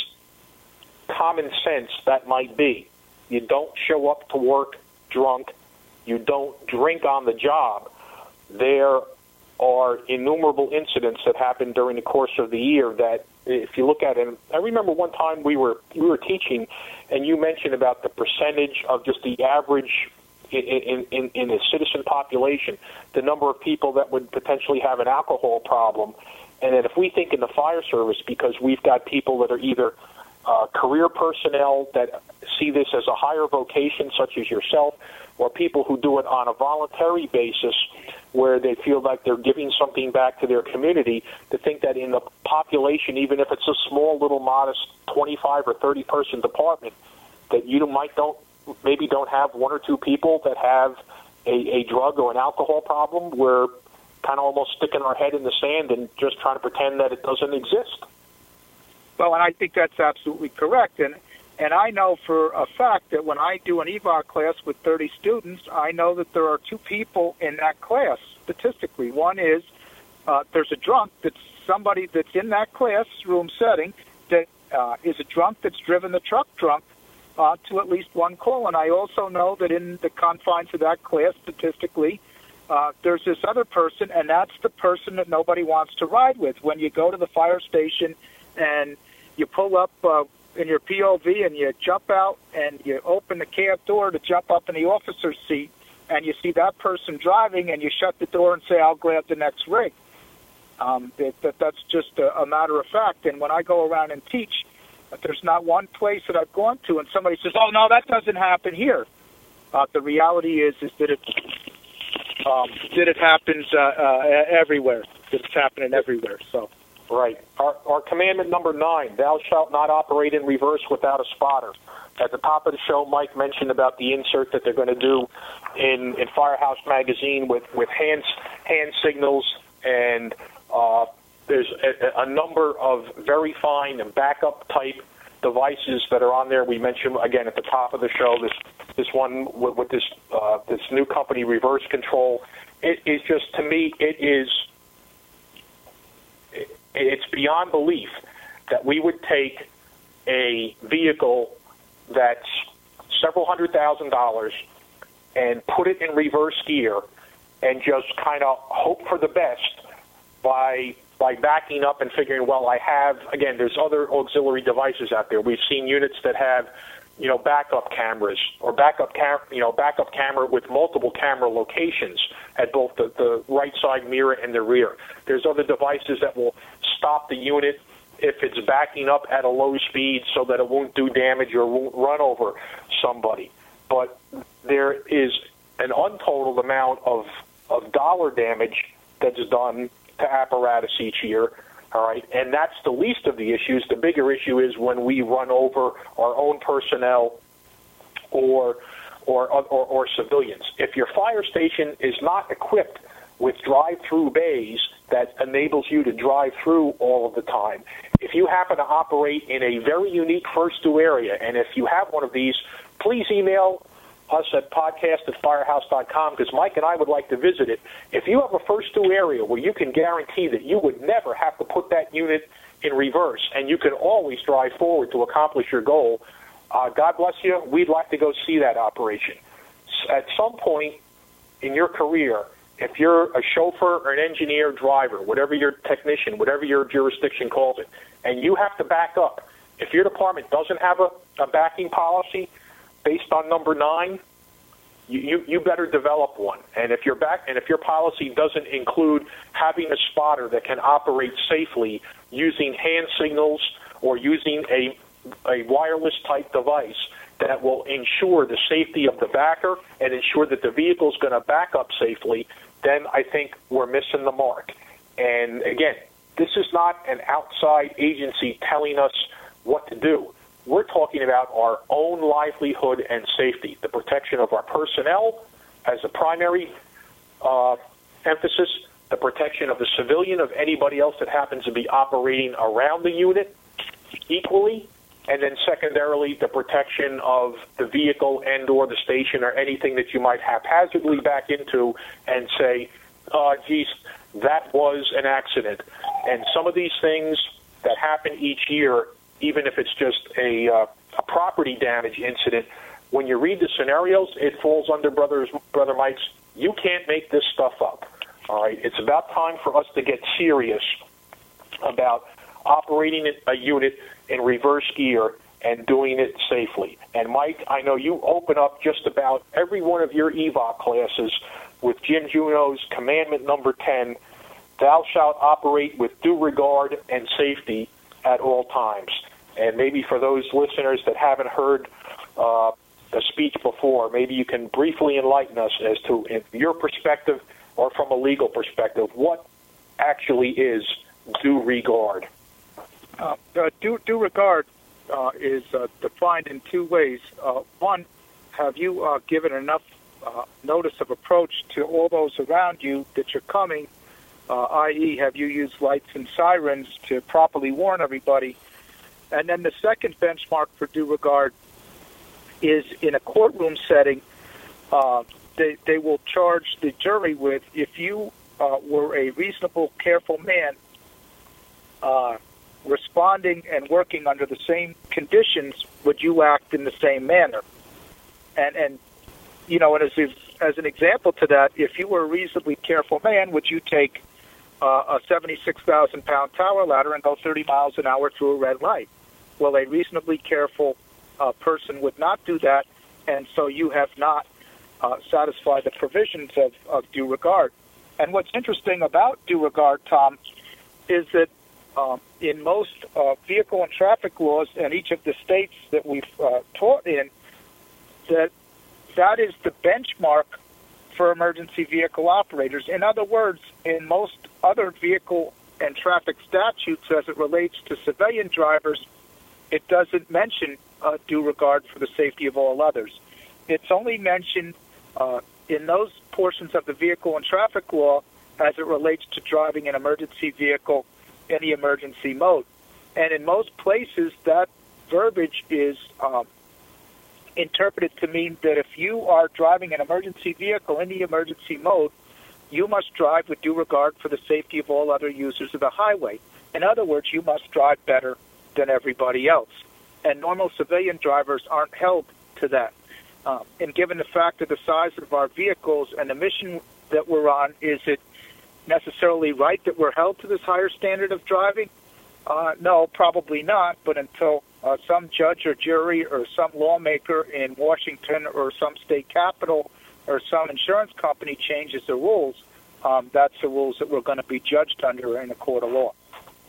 common sense that might be, you don't show up to work drunk, you don't drink on the job. There are innumerable incidents that happen during the course of the year that, if you look at it, I remember one time we were we were teaching, and you mentioned about the percentage of just the average in in, in a citizen population, the number of people that would potentially have an alcohol problem, and that if we think in the fire service, because we've got people that are either uh, career personnel that see this as a higher vocation, such as yourself, or people who do it on a voluntary basis where they feel like they're giving something back to their community, to think that in the population, even if it's a small little modest twenty-five or thirty person department, that you might don't maybe don't have one or two people that have a, a drug or an alcohol problem. We're kind of almost sticking our head in the sand and just trying to pretend that it doesn't exist. Well, and I think that's absolutely correct. And And I know for a fact that when I do an E V O C class with thirty students, I know that there are two people in that class, statistically. One is uh, there's a drunk that's somebody that's in that classroom setting that uh, is a drunk that's driven the truck drunk uh, to at least one call. And I also know that in the confines of that class, statistically, uh, there's this other person, and that's the person that nobody wants to ride with. When you go to the fire station and you pull up uh, in your P O V and you jump out and you open the cab door to jump up in the officer's seat, and you see that person driving and you shut the door and say, I'll grab the next rig. Um, that, that That's just a, a matter of fact. And when I go around and teach, there's not one place that I've gone to and somebody says, oh, no, that doesn't happen here. Uh, the reality is is that it, um, that it happens uh, uh, everywhere. That it's happening everywhere. So. Right. Our, our commandment number nine, thou shalt not operate in reverse without a spotter. At the top of the show, Mike mentioned about the insert that they're going to do in, in Firehouse Magazine with, with hand, hand signals, and uh, there's a, a number of very fine and backup-type devices that are on there. We mentioned, again, at the top of the show, this this one with, with this uh, this new company, Reverse Control. It is just, to me, it is... It's beyond belief that we would take a vehicle that's several hundred thousand dollars and put it in reverse gear and just kind of hope for the best by by backing up and figuring, well, I have, again, there's other auxiliary devices out there. We've seen units that have, you know, backup cameras or backup cam, you know, backup camera with multiple camera locations at both the, the right side mirror and the rear. There's other devices that will stop the unit if it's backing up at a low speed so that it won't do damage or won't run over somebody. But there is an untotaled amount of, of dollar damage that's done to apparatus each year. All right, and that's the least of the issues. The bigger issue is when we run over our own personnel or or or, or civilians. If your fire station is not equipped with drive-through bays that enables you to drive through all of the time, if you happen to operate in a very unique first due area, and if you have one of these, please email us at podcast at firehouse dot com, because Mike and I would like to visit it. If you have a first due area where you can guarantee that you would never have to put that unit in reverse and you can always drive forward to accomplish your goal, uh, God bless you, we'd like to go see that operation. At some point in your career, if you're a chauffeur or an engineer, driver, whatever your technician, whatever your jurisdiction calls it, and you have to back up, if your department doesn't have a, a backing policy based on number nine, you, you, you better develop one. And if your back and if your policy doesn't include having a spotter that can operate safely using hand signals or using a a wireless type device that will ensure the safety of the backer and ensure that the vehicle is going to back up safely, then I think we're missing the mark. And again, this is not an outside agency telling us what to do. We're talking about our own livelihood and safety, the protection of our personnel as a primary uh, emphasis, the protection of the civilian, of anybody else that happens to be operating around the unit equally, and then secondarily, the protection of the vehicle and or the station or anything that you might haphazardly back into and say, uh, geez, that was an accident. And some of these things that happen each year, even if it's just a, uh, a property damage incident, when you read the scenarios, it falls under brothers, Brother Mike's, you can't make this stuff up. All right, it's about time for us to get serious about operating a unit in reverse gear and doing it safely. And Mike, I know you open up just about every one of your E V O C classes with Jim Juneau's commandment number ten, thou shalt operate with due regard and safety at all times. And maybe for those listeners that haven't heard uh, the speech before, maybe you can briefly enlighten us as to, in your perspective or from a legal perspective, what actually is due regard. Uh, uh, due, due regard uh, is uh, defined in two ways. Uh, one, have you uh, given enough uh, notice of approach to all those around you that you're coming, uh, that is, have you used lights and sirens to properly warn everybody? And then the second benchmark for due regard is in a courtroom setting, uh, they, they will charge the jury with, if you uh, were a reasonable, careful man, uh, responding and working under the same conditions, would you act in the same manner? And, and you know, and as, as an example to that, if you were a reasonably careful man, would you take uh, a seventy-six thousand pound tower ladder and go thirty miles an hour through a red light? Well, a reasonably careful uh, person would not do that, and so you have not uh, satisfied the provisions of, of due regard. And what's interesting about due regard, Tom, is that Um, in most uh, vehicle and traffic laws in each of the states that we've uh, taught in, that that is the benchmark for emergency vehicle operators. In other words, in most other vehicle and traffic statutes as it relates to civilian drivers, it doesn't mention uh, due regard for the safety of all others. It's only mentioned uh, in those portions of the vehicle and traffic law as it relates to driving an emergency vehicle in the emergency mode. And in most places, that verbiage is um, interpreted to mean that if you are driving an emergency vehicle in the emergency mode, you must drive with due regard for the safety of all other users of the highway. In other words, you must drive better than everybody else. And normal civilian drivers aren't held to that. Um, and given the fact of the size of our vehicles and the mission that we're on, is it necessarily right that we're held to this higher standard of driving? Uh, no, probably not. But until uh, some judge or jury or some lawmaker in Washington or some state capital or some insurance company changes the rules, um, that's the rules that we're going to be judged under in a court of law.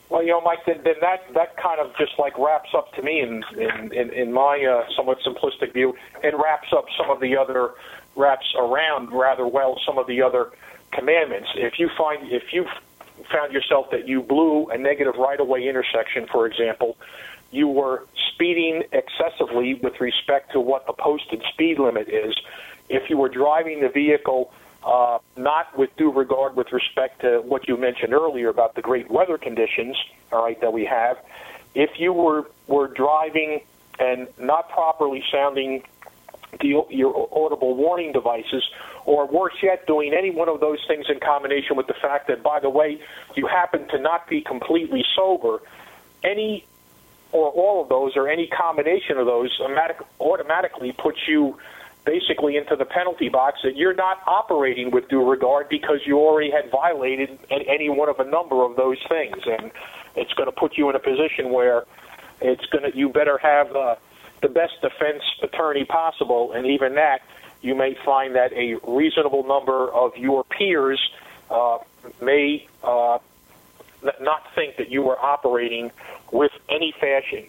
Well, you know, Mike, then, then that that kind of just like wraps up to me in in, in, in my uh, somewhat simplistic view, and wraps up some of the other wraps around rather well some of the other commandments. If you find if you found yourself that you blew a negative right-of-way intersection, for example, you were speeding excessively with respect to what the posted speed limit is. If you were driving the vehicle Uh, not with due regard with respect to what you mentioned earlier about the great weather conditions, all right, that we have. If you were, were driving and not properly sounding the, your audible warning devices, or worse yet, doing any one of those things in combination with the fact that, by the way, you happen to not be completely sober, any or all of those or any combination of those automatic, automatically puts you basically into the penalty box that you're not operating with due regard because you already had violated any one of a number of those things, and it's going to put you in a position where it's going to you better have uh, the best defense attorney possible, and even that you may find that a reasonable number of your peers uh, may uh, not think that you are operating with any fashion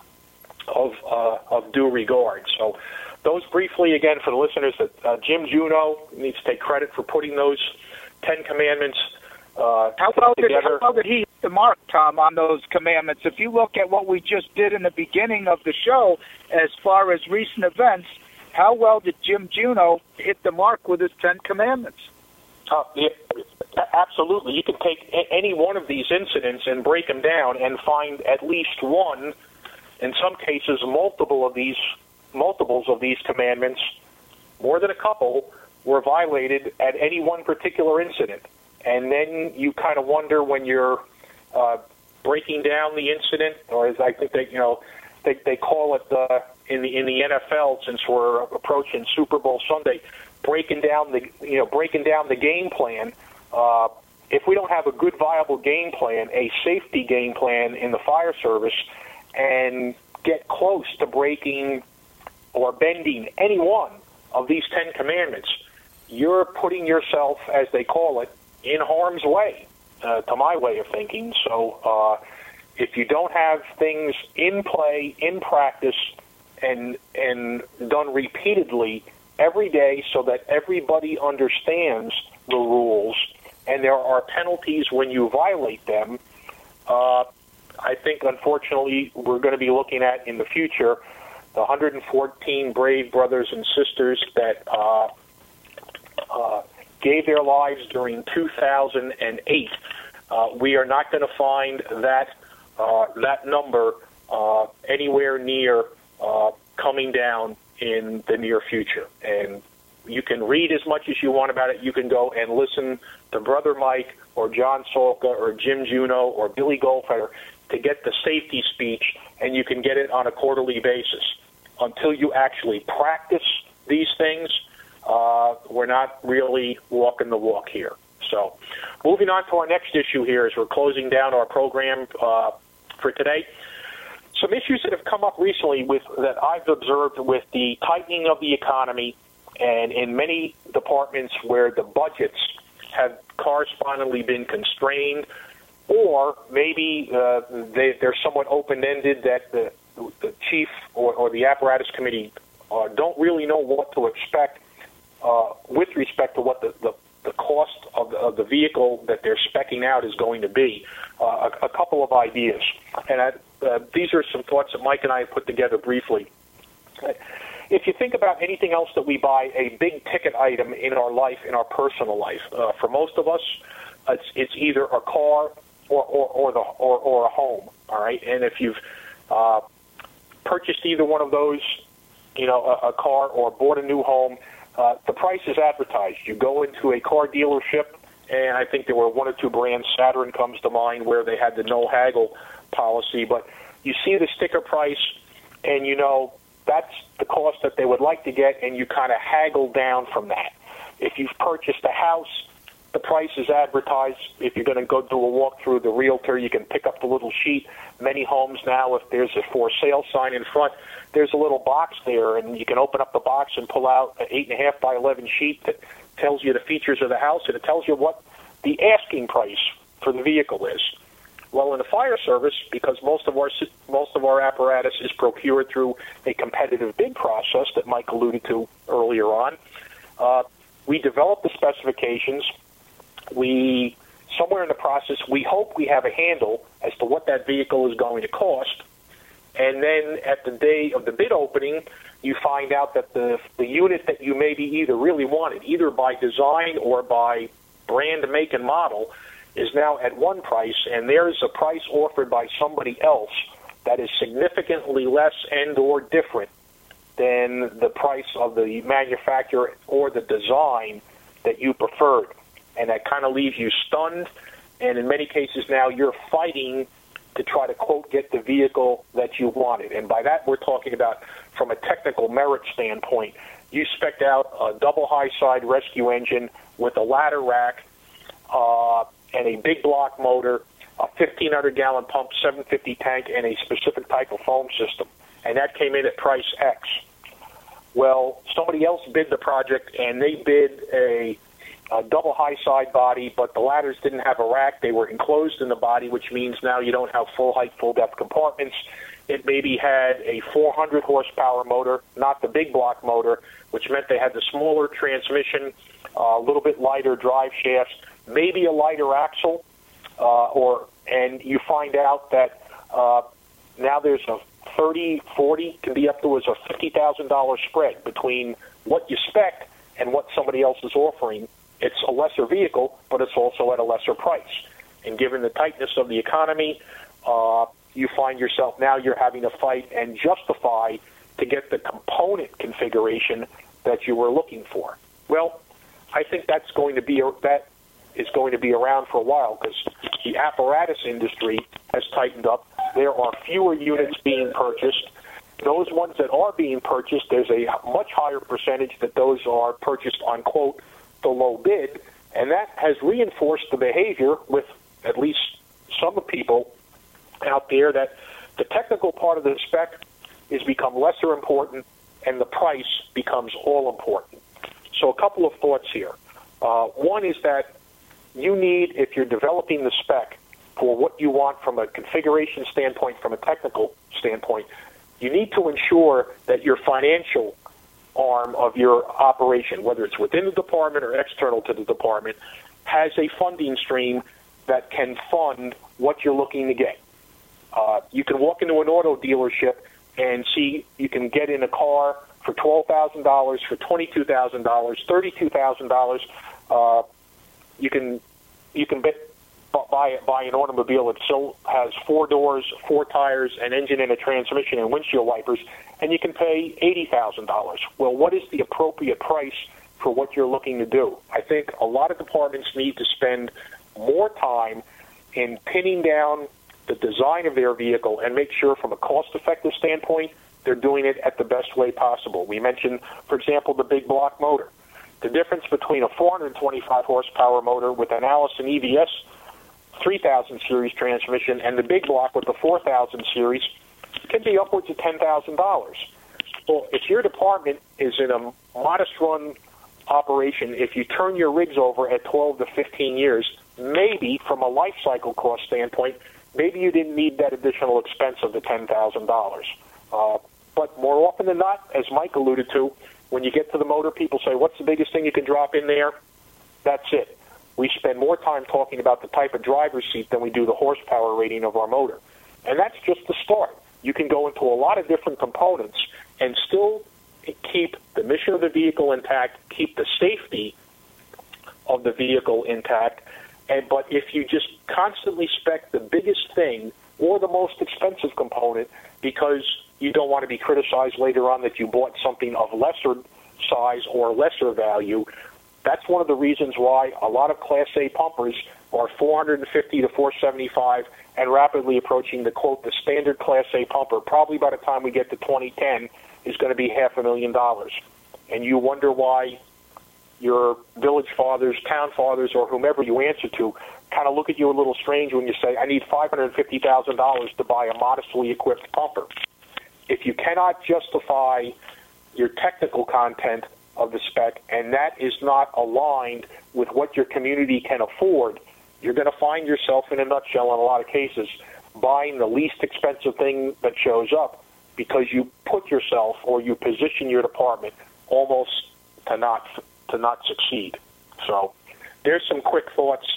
of uh, of due regard. So. Those briefly, again, for the listeners, that uh, Jim Juno needs to take credit for putting those Ten Commandments uh, how well did, together. How well did he hit the mark, Tom, on those commandments? If you look at what we just did in the beginning of the show, as far as recent events, how well did Jim Juno hit the mark with his Ten Commandments? Uh, yeah, absolutely. You can take a- any one of these incidents and break them down and find at least one, in some cases, multiple of these multiples of these commandments, more than a couple, were violated at any one particular incident. And then you kind of wonder when you're uh, breaking down the incident, or as I think they, you know, they, they call it uh, in the in the N F L, since we're approaching Super Bowl Sunday, breaking down the you know breaking down the game plan. Uh, if we don't have a good, viable game plan, a safety game plan in the fire service, and get close to breaking or bending any one of these Ten Commandments, you're putting yourself, as they call it, in harm's way, uh, to my way of thinking. So uh, if you don't have things in play, in practice, and and done repeatedly every day so that everybody understands the rules and there are penalties when you violate them, uh, I think, unfortunately, we're going to be looking at in the future the one hundred fourteen brave brothers and sisters that uh, uh, gave their lives during two thousand eight. Uh, we are not going to find that uh, that number uh, anywhere near uh, coming down in the near future. And you can read as much as you want about it. You can go and listen to Brother Mike or John Solka or Jim Juno or Billy Goldfeder to get the safety speech, and you can get it on a quarterly basis. Until you actually practice these things, uh, we're not really walking the walk here. So moving on to our next issue here as we're closing down our program uh, for today. Some issues that have come up recently with that I've observed with the tightening of the economy, and in many departments where the budgets have correspondingly been constrained, or maybe uh, they, they're somewhat open-ended that the the chief or, or the apparatus committee uh, don't really know what to expect uh, with respect to what the, the, the cost of the, of the vehicle that they're speccing out is going to be. Uh, a, a couple of ideas. And I, uh, these are some thoughts that Mike and I have put together briefly. If you think about anything else that we buy, a big-ticket item in our life, in our personal life, uh, for most of us, it's, it's either a car or, or, or, the, or, or a home, all right? And if you've uh, purchased either one of those, you know, a, a car or bought a new home, uh, the price is advertised. You go into a car dealership, and I think there were one or two brands, Saturn comes to mind, where they had the no haggle policy, but you see the sticker price, and you know that's the cost that they would like to get, and you kind of haggle down from that. If you've purchased a house, the price is advertised. If you're going to go do a walk through the realtor, you can pick up the little sheet. Many homes now, if there's a for sale sign in front, there's a little box there, and you can open up the box and pull out an eight and a half by eleven sheet that tells you the features of the house, and it tells you what the asking price for the vehicle is. Well, in the fire service, because most of our most of our apparatus is procured through a competitive bid process that Mike alluded to earlier on, uh, we develop the specifications. We somewhere in the process, we hope we have a handle as to what that vehicle is going to cost. And then at the day of the bid opening, you find out that the the unit that you maybe either really wanted, either by design or by brand, make, and model, is now at one price, and there's a price offered by somebody else that is significantly less and or different than the price of the manufacturer or the design that you preferred. And that kind of leaves you stunned, and in many cases now you're fighting to try to, quote, get the vehicle that you wanted. And by that we're talking about from a technical merit standpoint. You spec'd out a double high-side rescue engine with a ladder rack uh, and a big block motor, a fifteen hundred gallon pump, seven fifty tank, and a specific type of foam system. And that came in at price X. Well, somebody else bid the project, and they bid a a double high-side body, but the ladders didn't have a rack. They were enclosed in the body, which means now you don't have full-height, full-depth compartments. It maybe had a four hundred horsepower motor, not the big block motor, which meant they had the smaller transmission, uh, a little bit lighter drive shafts, maybe a lighter axle, uh, or and you find out that uh, now there's a thirty, forty, can be up to as a fifty thousand dollars spread between what you spec and what somebody else is offering. It's a lesser vehicle, but it's also at a lesser price. And given the tightness of the economy, uh, you find yourself now you're having to fight and justify to get the component configuration that you were looking for. Well, I think that's going to be that is going to be around for a while because the apparatus industry has tightened up. There are fewer units being purchased. Those ones that are being purchased, there's a much higher percentage that those are purchased on, quote, the low bid, and that has reinforced the behavior with at least some people out there that the technical part of the spec is become lesser important and the price becomes all important. So a couple of thoughts here. Uh, one is that you need, if you're developing the spec for what you want from a configuration standpoint, from a technical standpoint, you need to ensure that your financial arm of your operation, whether it's within the department or external to the department, has a funding stream that can fund what you're looking to get. Uh, you can walk into an auto dealership and see you can get in a car for twelve thousand dollars, for twenty-two thousand dollars, thirty-two thousand dollars. Uh, you can you can bet, buy buy an automobile that still has four doors, four tires, an engine and a transmission and windshield wipers, and you can pay eighty thousand dollars. Well, what is the appropriate price for what you're looking to do? I think a lot of departments need to spend more time in pinning down the design of their vehicle and make sure from a cost-effective standpoint they're doing it at the best way possible. We mentioned, for example, the big block motor. The difference between a four hundred twenty-five horsepower motor with an Allison E V S three thousand series transmission and the big block with the four thousand series can be upwards of ten thousand dollars. Well, if your department is in a modest run operation, if you turn your rigs over at twelve to fifteen years, maybe from a life cycle cost standpoint, maybe you didn't need that additional expense of the ten thousand dollars. Uh, but more often than not, as Mike alluded to, when you get to the motor, people say, what's the biggest thing you can drop in there? That's it. We spend more time talking about the type of driver's seat than we do the horsepower rating of our motor. And that's just the start. You can go into a lot of different components and still keep the mission of the vehicle intact, keep the safety of the vehicle intact. And but if you just constantly spec the biggest thing or the most expensive component because you don't want to be criticized later on that you bought something of lesser size or lesser value, that's one of the reasons why a lot of Class A pumpers are four hundred fifty to four seventy-five and rapidly approaching the, quote, the standard Class A pumper. Probably by the time we get to twenty ten is going to be half a million dollars. And you wonder why your village fathers, town fathers, or whomever you answer to kind of look at you a little strange when you say, I need five hundred fifty thousand dollars to buy a modestly equipped pumper. If you cannot justify your technical content of the spec and that is not aligned with what your community can afford, you're going to find yourself, in a nutshell, in a lot of cases, buying the least expensive thing that shows up because you put yourself or you position your department almost to not to not succeed. So there's some quick thoughts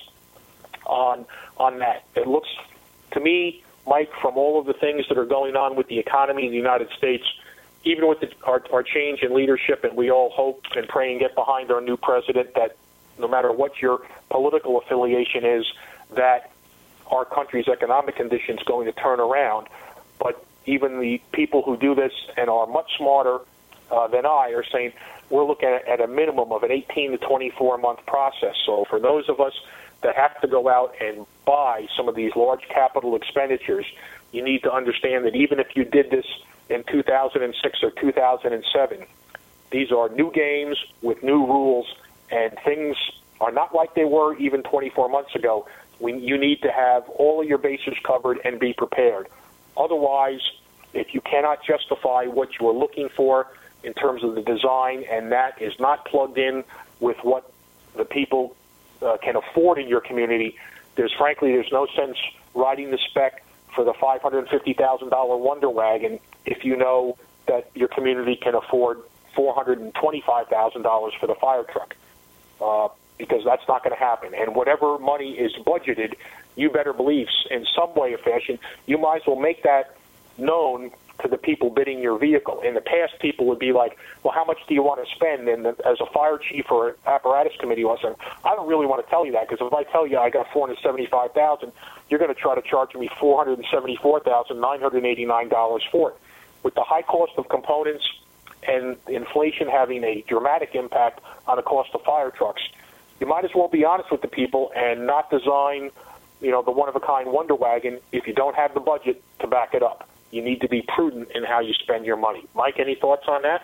on on that. It looks to me, Mike, from all of the things that are going on with the economy in the United States, even with the, our, our change in leadership, and we all hope and pray and get behind our new president that no matter what your political affiliation is, that our country's economic conditions going to turn around. But even the people who do this and are much smarter uh, than I are saying we're looking at, at a minimum of an eighteen to twenty-four month process. So for those of us that have to go out and buy some of these large capital expenditures, you need to understand that even if you did this in two thousand six or two thousand seven, these are new games with new rules, and things are not like they were even twenty-four months ago. We, you need to have all of your bases covered and be prepared. Otherwise, if you cannot justify what you are looking for in terms of the design, and that is not plugged in with what the people uh, can afford in your community, there's frankly, there's no sense writing the spec for the five hundred fifty thousand dollars Wonder Wagon if you know that your community can afford four hundred twenty-five thousand dollars for the fire truck, uh, because that's not going to happen. And whatever money is budgeted, you better believe in some way or fashion, you might as well make that known to the people bidding your vehicle. In the past, people would be like, well, how much do you want to spend? And as a fire chief or apparatus committee, I said, I don't really want to tell you that, because if I tell you I got four hundred seventy-five thousand dollars, you're going to try to charge me four hundred seventy-four thousand nine hundred eighty-nine dollars for it. With the high cost of components and inflation having a dramatic impact on the cost of fire trucks, you might as well be honest with the people and not design, you know, the one-of-a-kind Wonder Wagon if you don't have the budget to back it up. You need to be prudent in how you spend your money. Mike, any thoughts on that?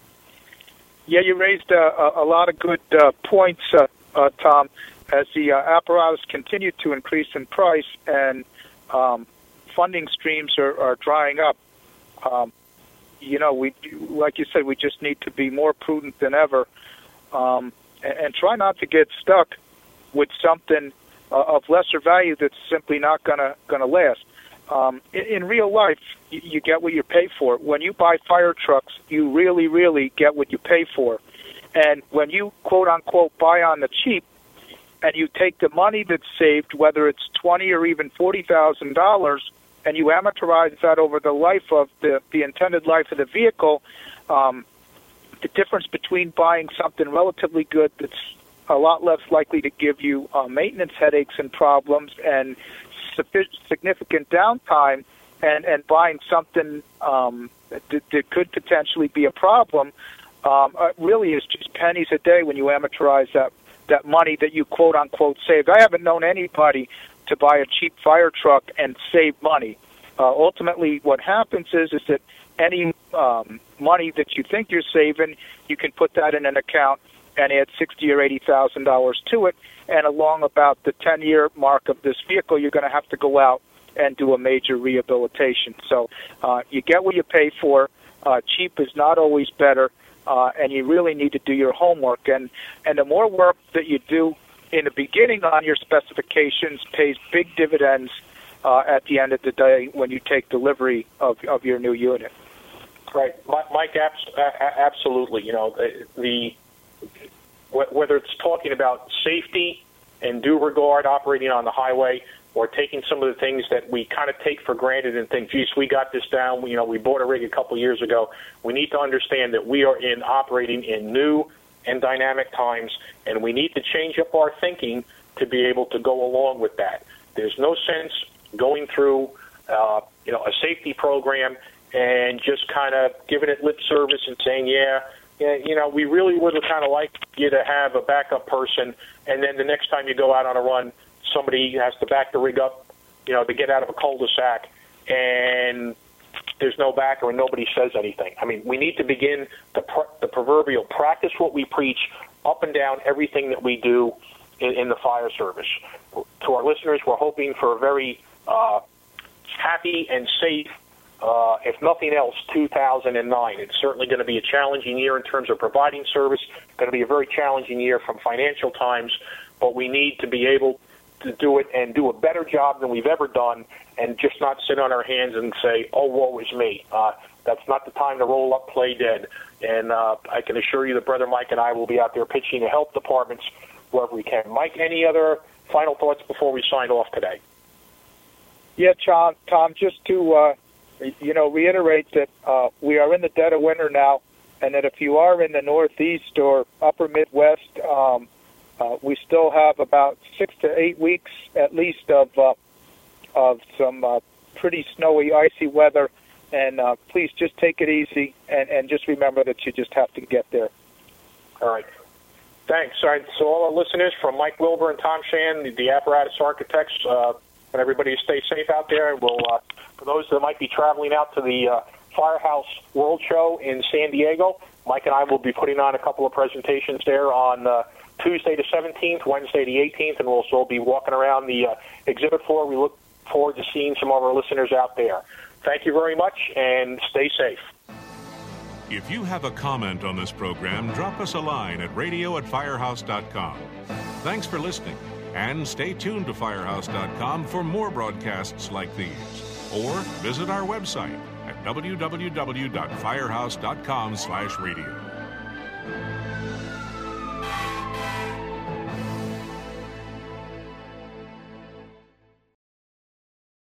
Yeah, you raised uh, a lot of good uh, points, uh, uh, Tom. As the uh, apparatus continue to increase in price and um, funding streams are, are drying up, um, you know, we, like you said, we just need to be more prudent than ever, um, and, and try not to get stuck with something uh, of lesser value that's simply not gonna gonna last. Um, in, in real life, you, you get what you pay for. When you buy fire trucks, you really, really get what you pay for. And when you, quote-unquote, buy on the cheap, and you take the money that's saved, whether it's twenty thousand dollars or even forty thousand dollars, and you amortize that over the life of the, the intended life of the vehicle, um, the difference between buying something relatively good that's a lot less likely to give you uh, maintenance headaches and problems and significant downtime, and, and buying something um, that, that could potentially be a problem, um, uh, really is just pennies a day when you amortize that, that money that you quote-unquote saved. I haven't known anybody to buy a cheap fire truck and save money. Uh, ultimately, what happens is, is that any um, money that you think you're saving, you can put that in an account and add sixty thousand dollars or eighty thousand dollars to it, and along about the ten-year mark of this vehicle, you're going to have to go out and do a major rehabilitation. So uh, you get what you pay for. Uh, cheap is not always better, uh, and you really need to do your homework. And, and the more work that you do in the beginning on your specifications pays big dividends uh, at the end of the day when you take delivery of, of your new unit. Right. Mike, absolutely. You know, the... the whether it's talking about safety and due regard operating on the highway, or taking some of the things that we kind of take for granted and think, geez, we got this down, you know, we bought a rig a couple years ago. We need to understand that we are in operating in new and dynamic times, and we need to change up our thinking to be able to go along with that. There's no sense going through, uh, you know, a safety program and just kind of giving it lip service and saying, yeah, you know, we really would have kind of liked you to have a backup person, and then the next time you go out on a run, somebody has to back the rig up, you know, to get out of a cul-de-sac, and there's no backer and nobody says anything. I mean, we need to begin the, pr- the proverbial practice what we preach up and down everything that we do in, in the fire service. To our listeners, we're hoping for a very uh, happy and safe, Uh, if nothing else, two thousand nine. It's certainly going to be a challenging year in terms of providing service. It's going to be a very challenging year from financial times, but we need to be able to do it and do a better job than we've ever done, and just not sit on our hands and say, oh, woe is me. Uh, that's not the time to roll up, play dead. And uh, I can assure you that Brother Mike and I will be out there pitching to help departments wherever we can. Mike, any other final thoughts before we sign off today? Yeah, Tom, Tom just to, uh, you know, reiterate that uh, we are in the dead of winter now, and that if you are in the Northeast or upper Midwest, um, uh, we still have about six to eight weeks at least of uh, of some uh, pretty snowy, icy weather. And uh, please just take it easy, and, and just remember that you just have to get there. All right. Thanks. All right. So all our listeners, from Mike Wilbur and Tom Shan, the, the Apparatus Architects, uh, and everybody stay safe out there. And we'll, uh, for those that might be traveling out to the uh, Firehouse World Show in San Diego, Mike and I will be putting on a couple of presentations there on uh, Tuesday the seventeenth, Wednesday the eighteenth, and we'll also be walking around the uh, exhibit floor. We look forward to seeing some of our listeners out there. Thank you very much, and stay safe. If you have a comment on this program, drop us a line at radio at firehouse dot com. Thanks for listening, and stay tuned to firehouse dot com for more broadcasts like these. Or visit our website at w w w dot firehouse dot com slash radio.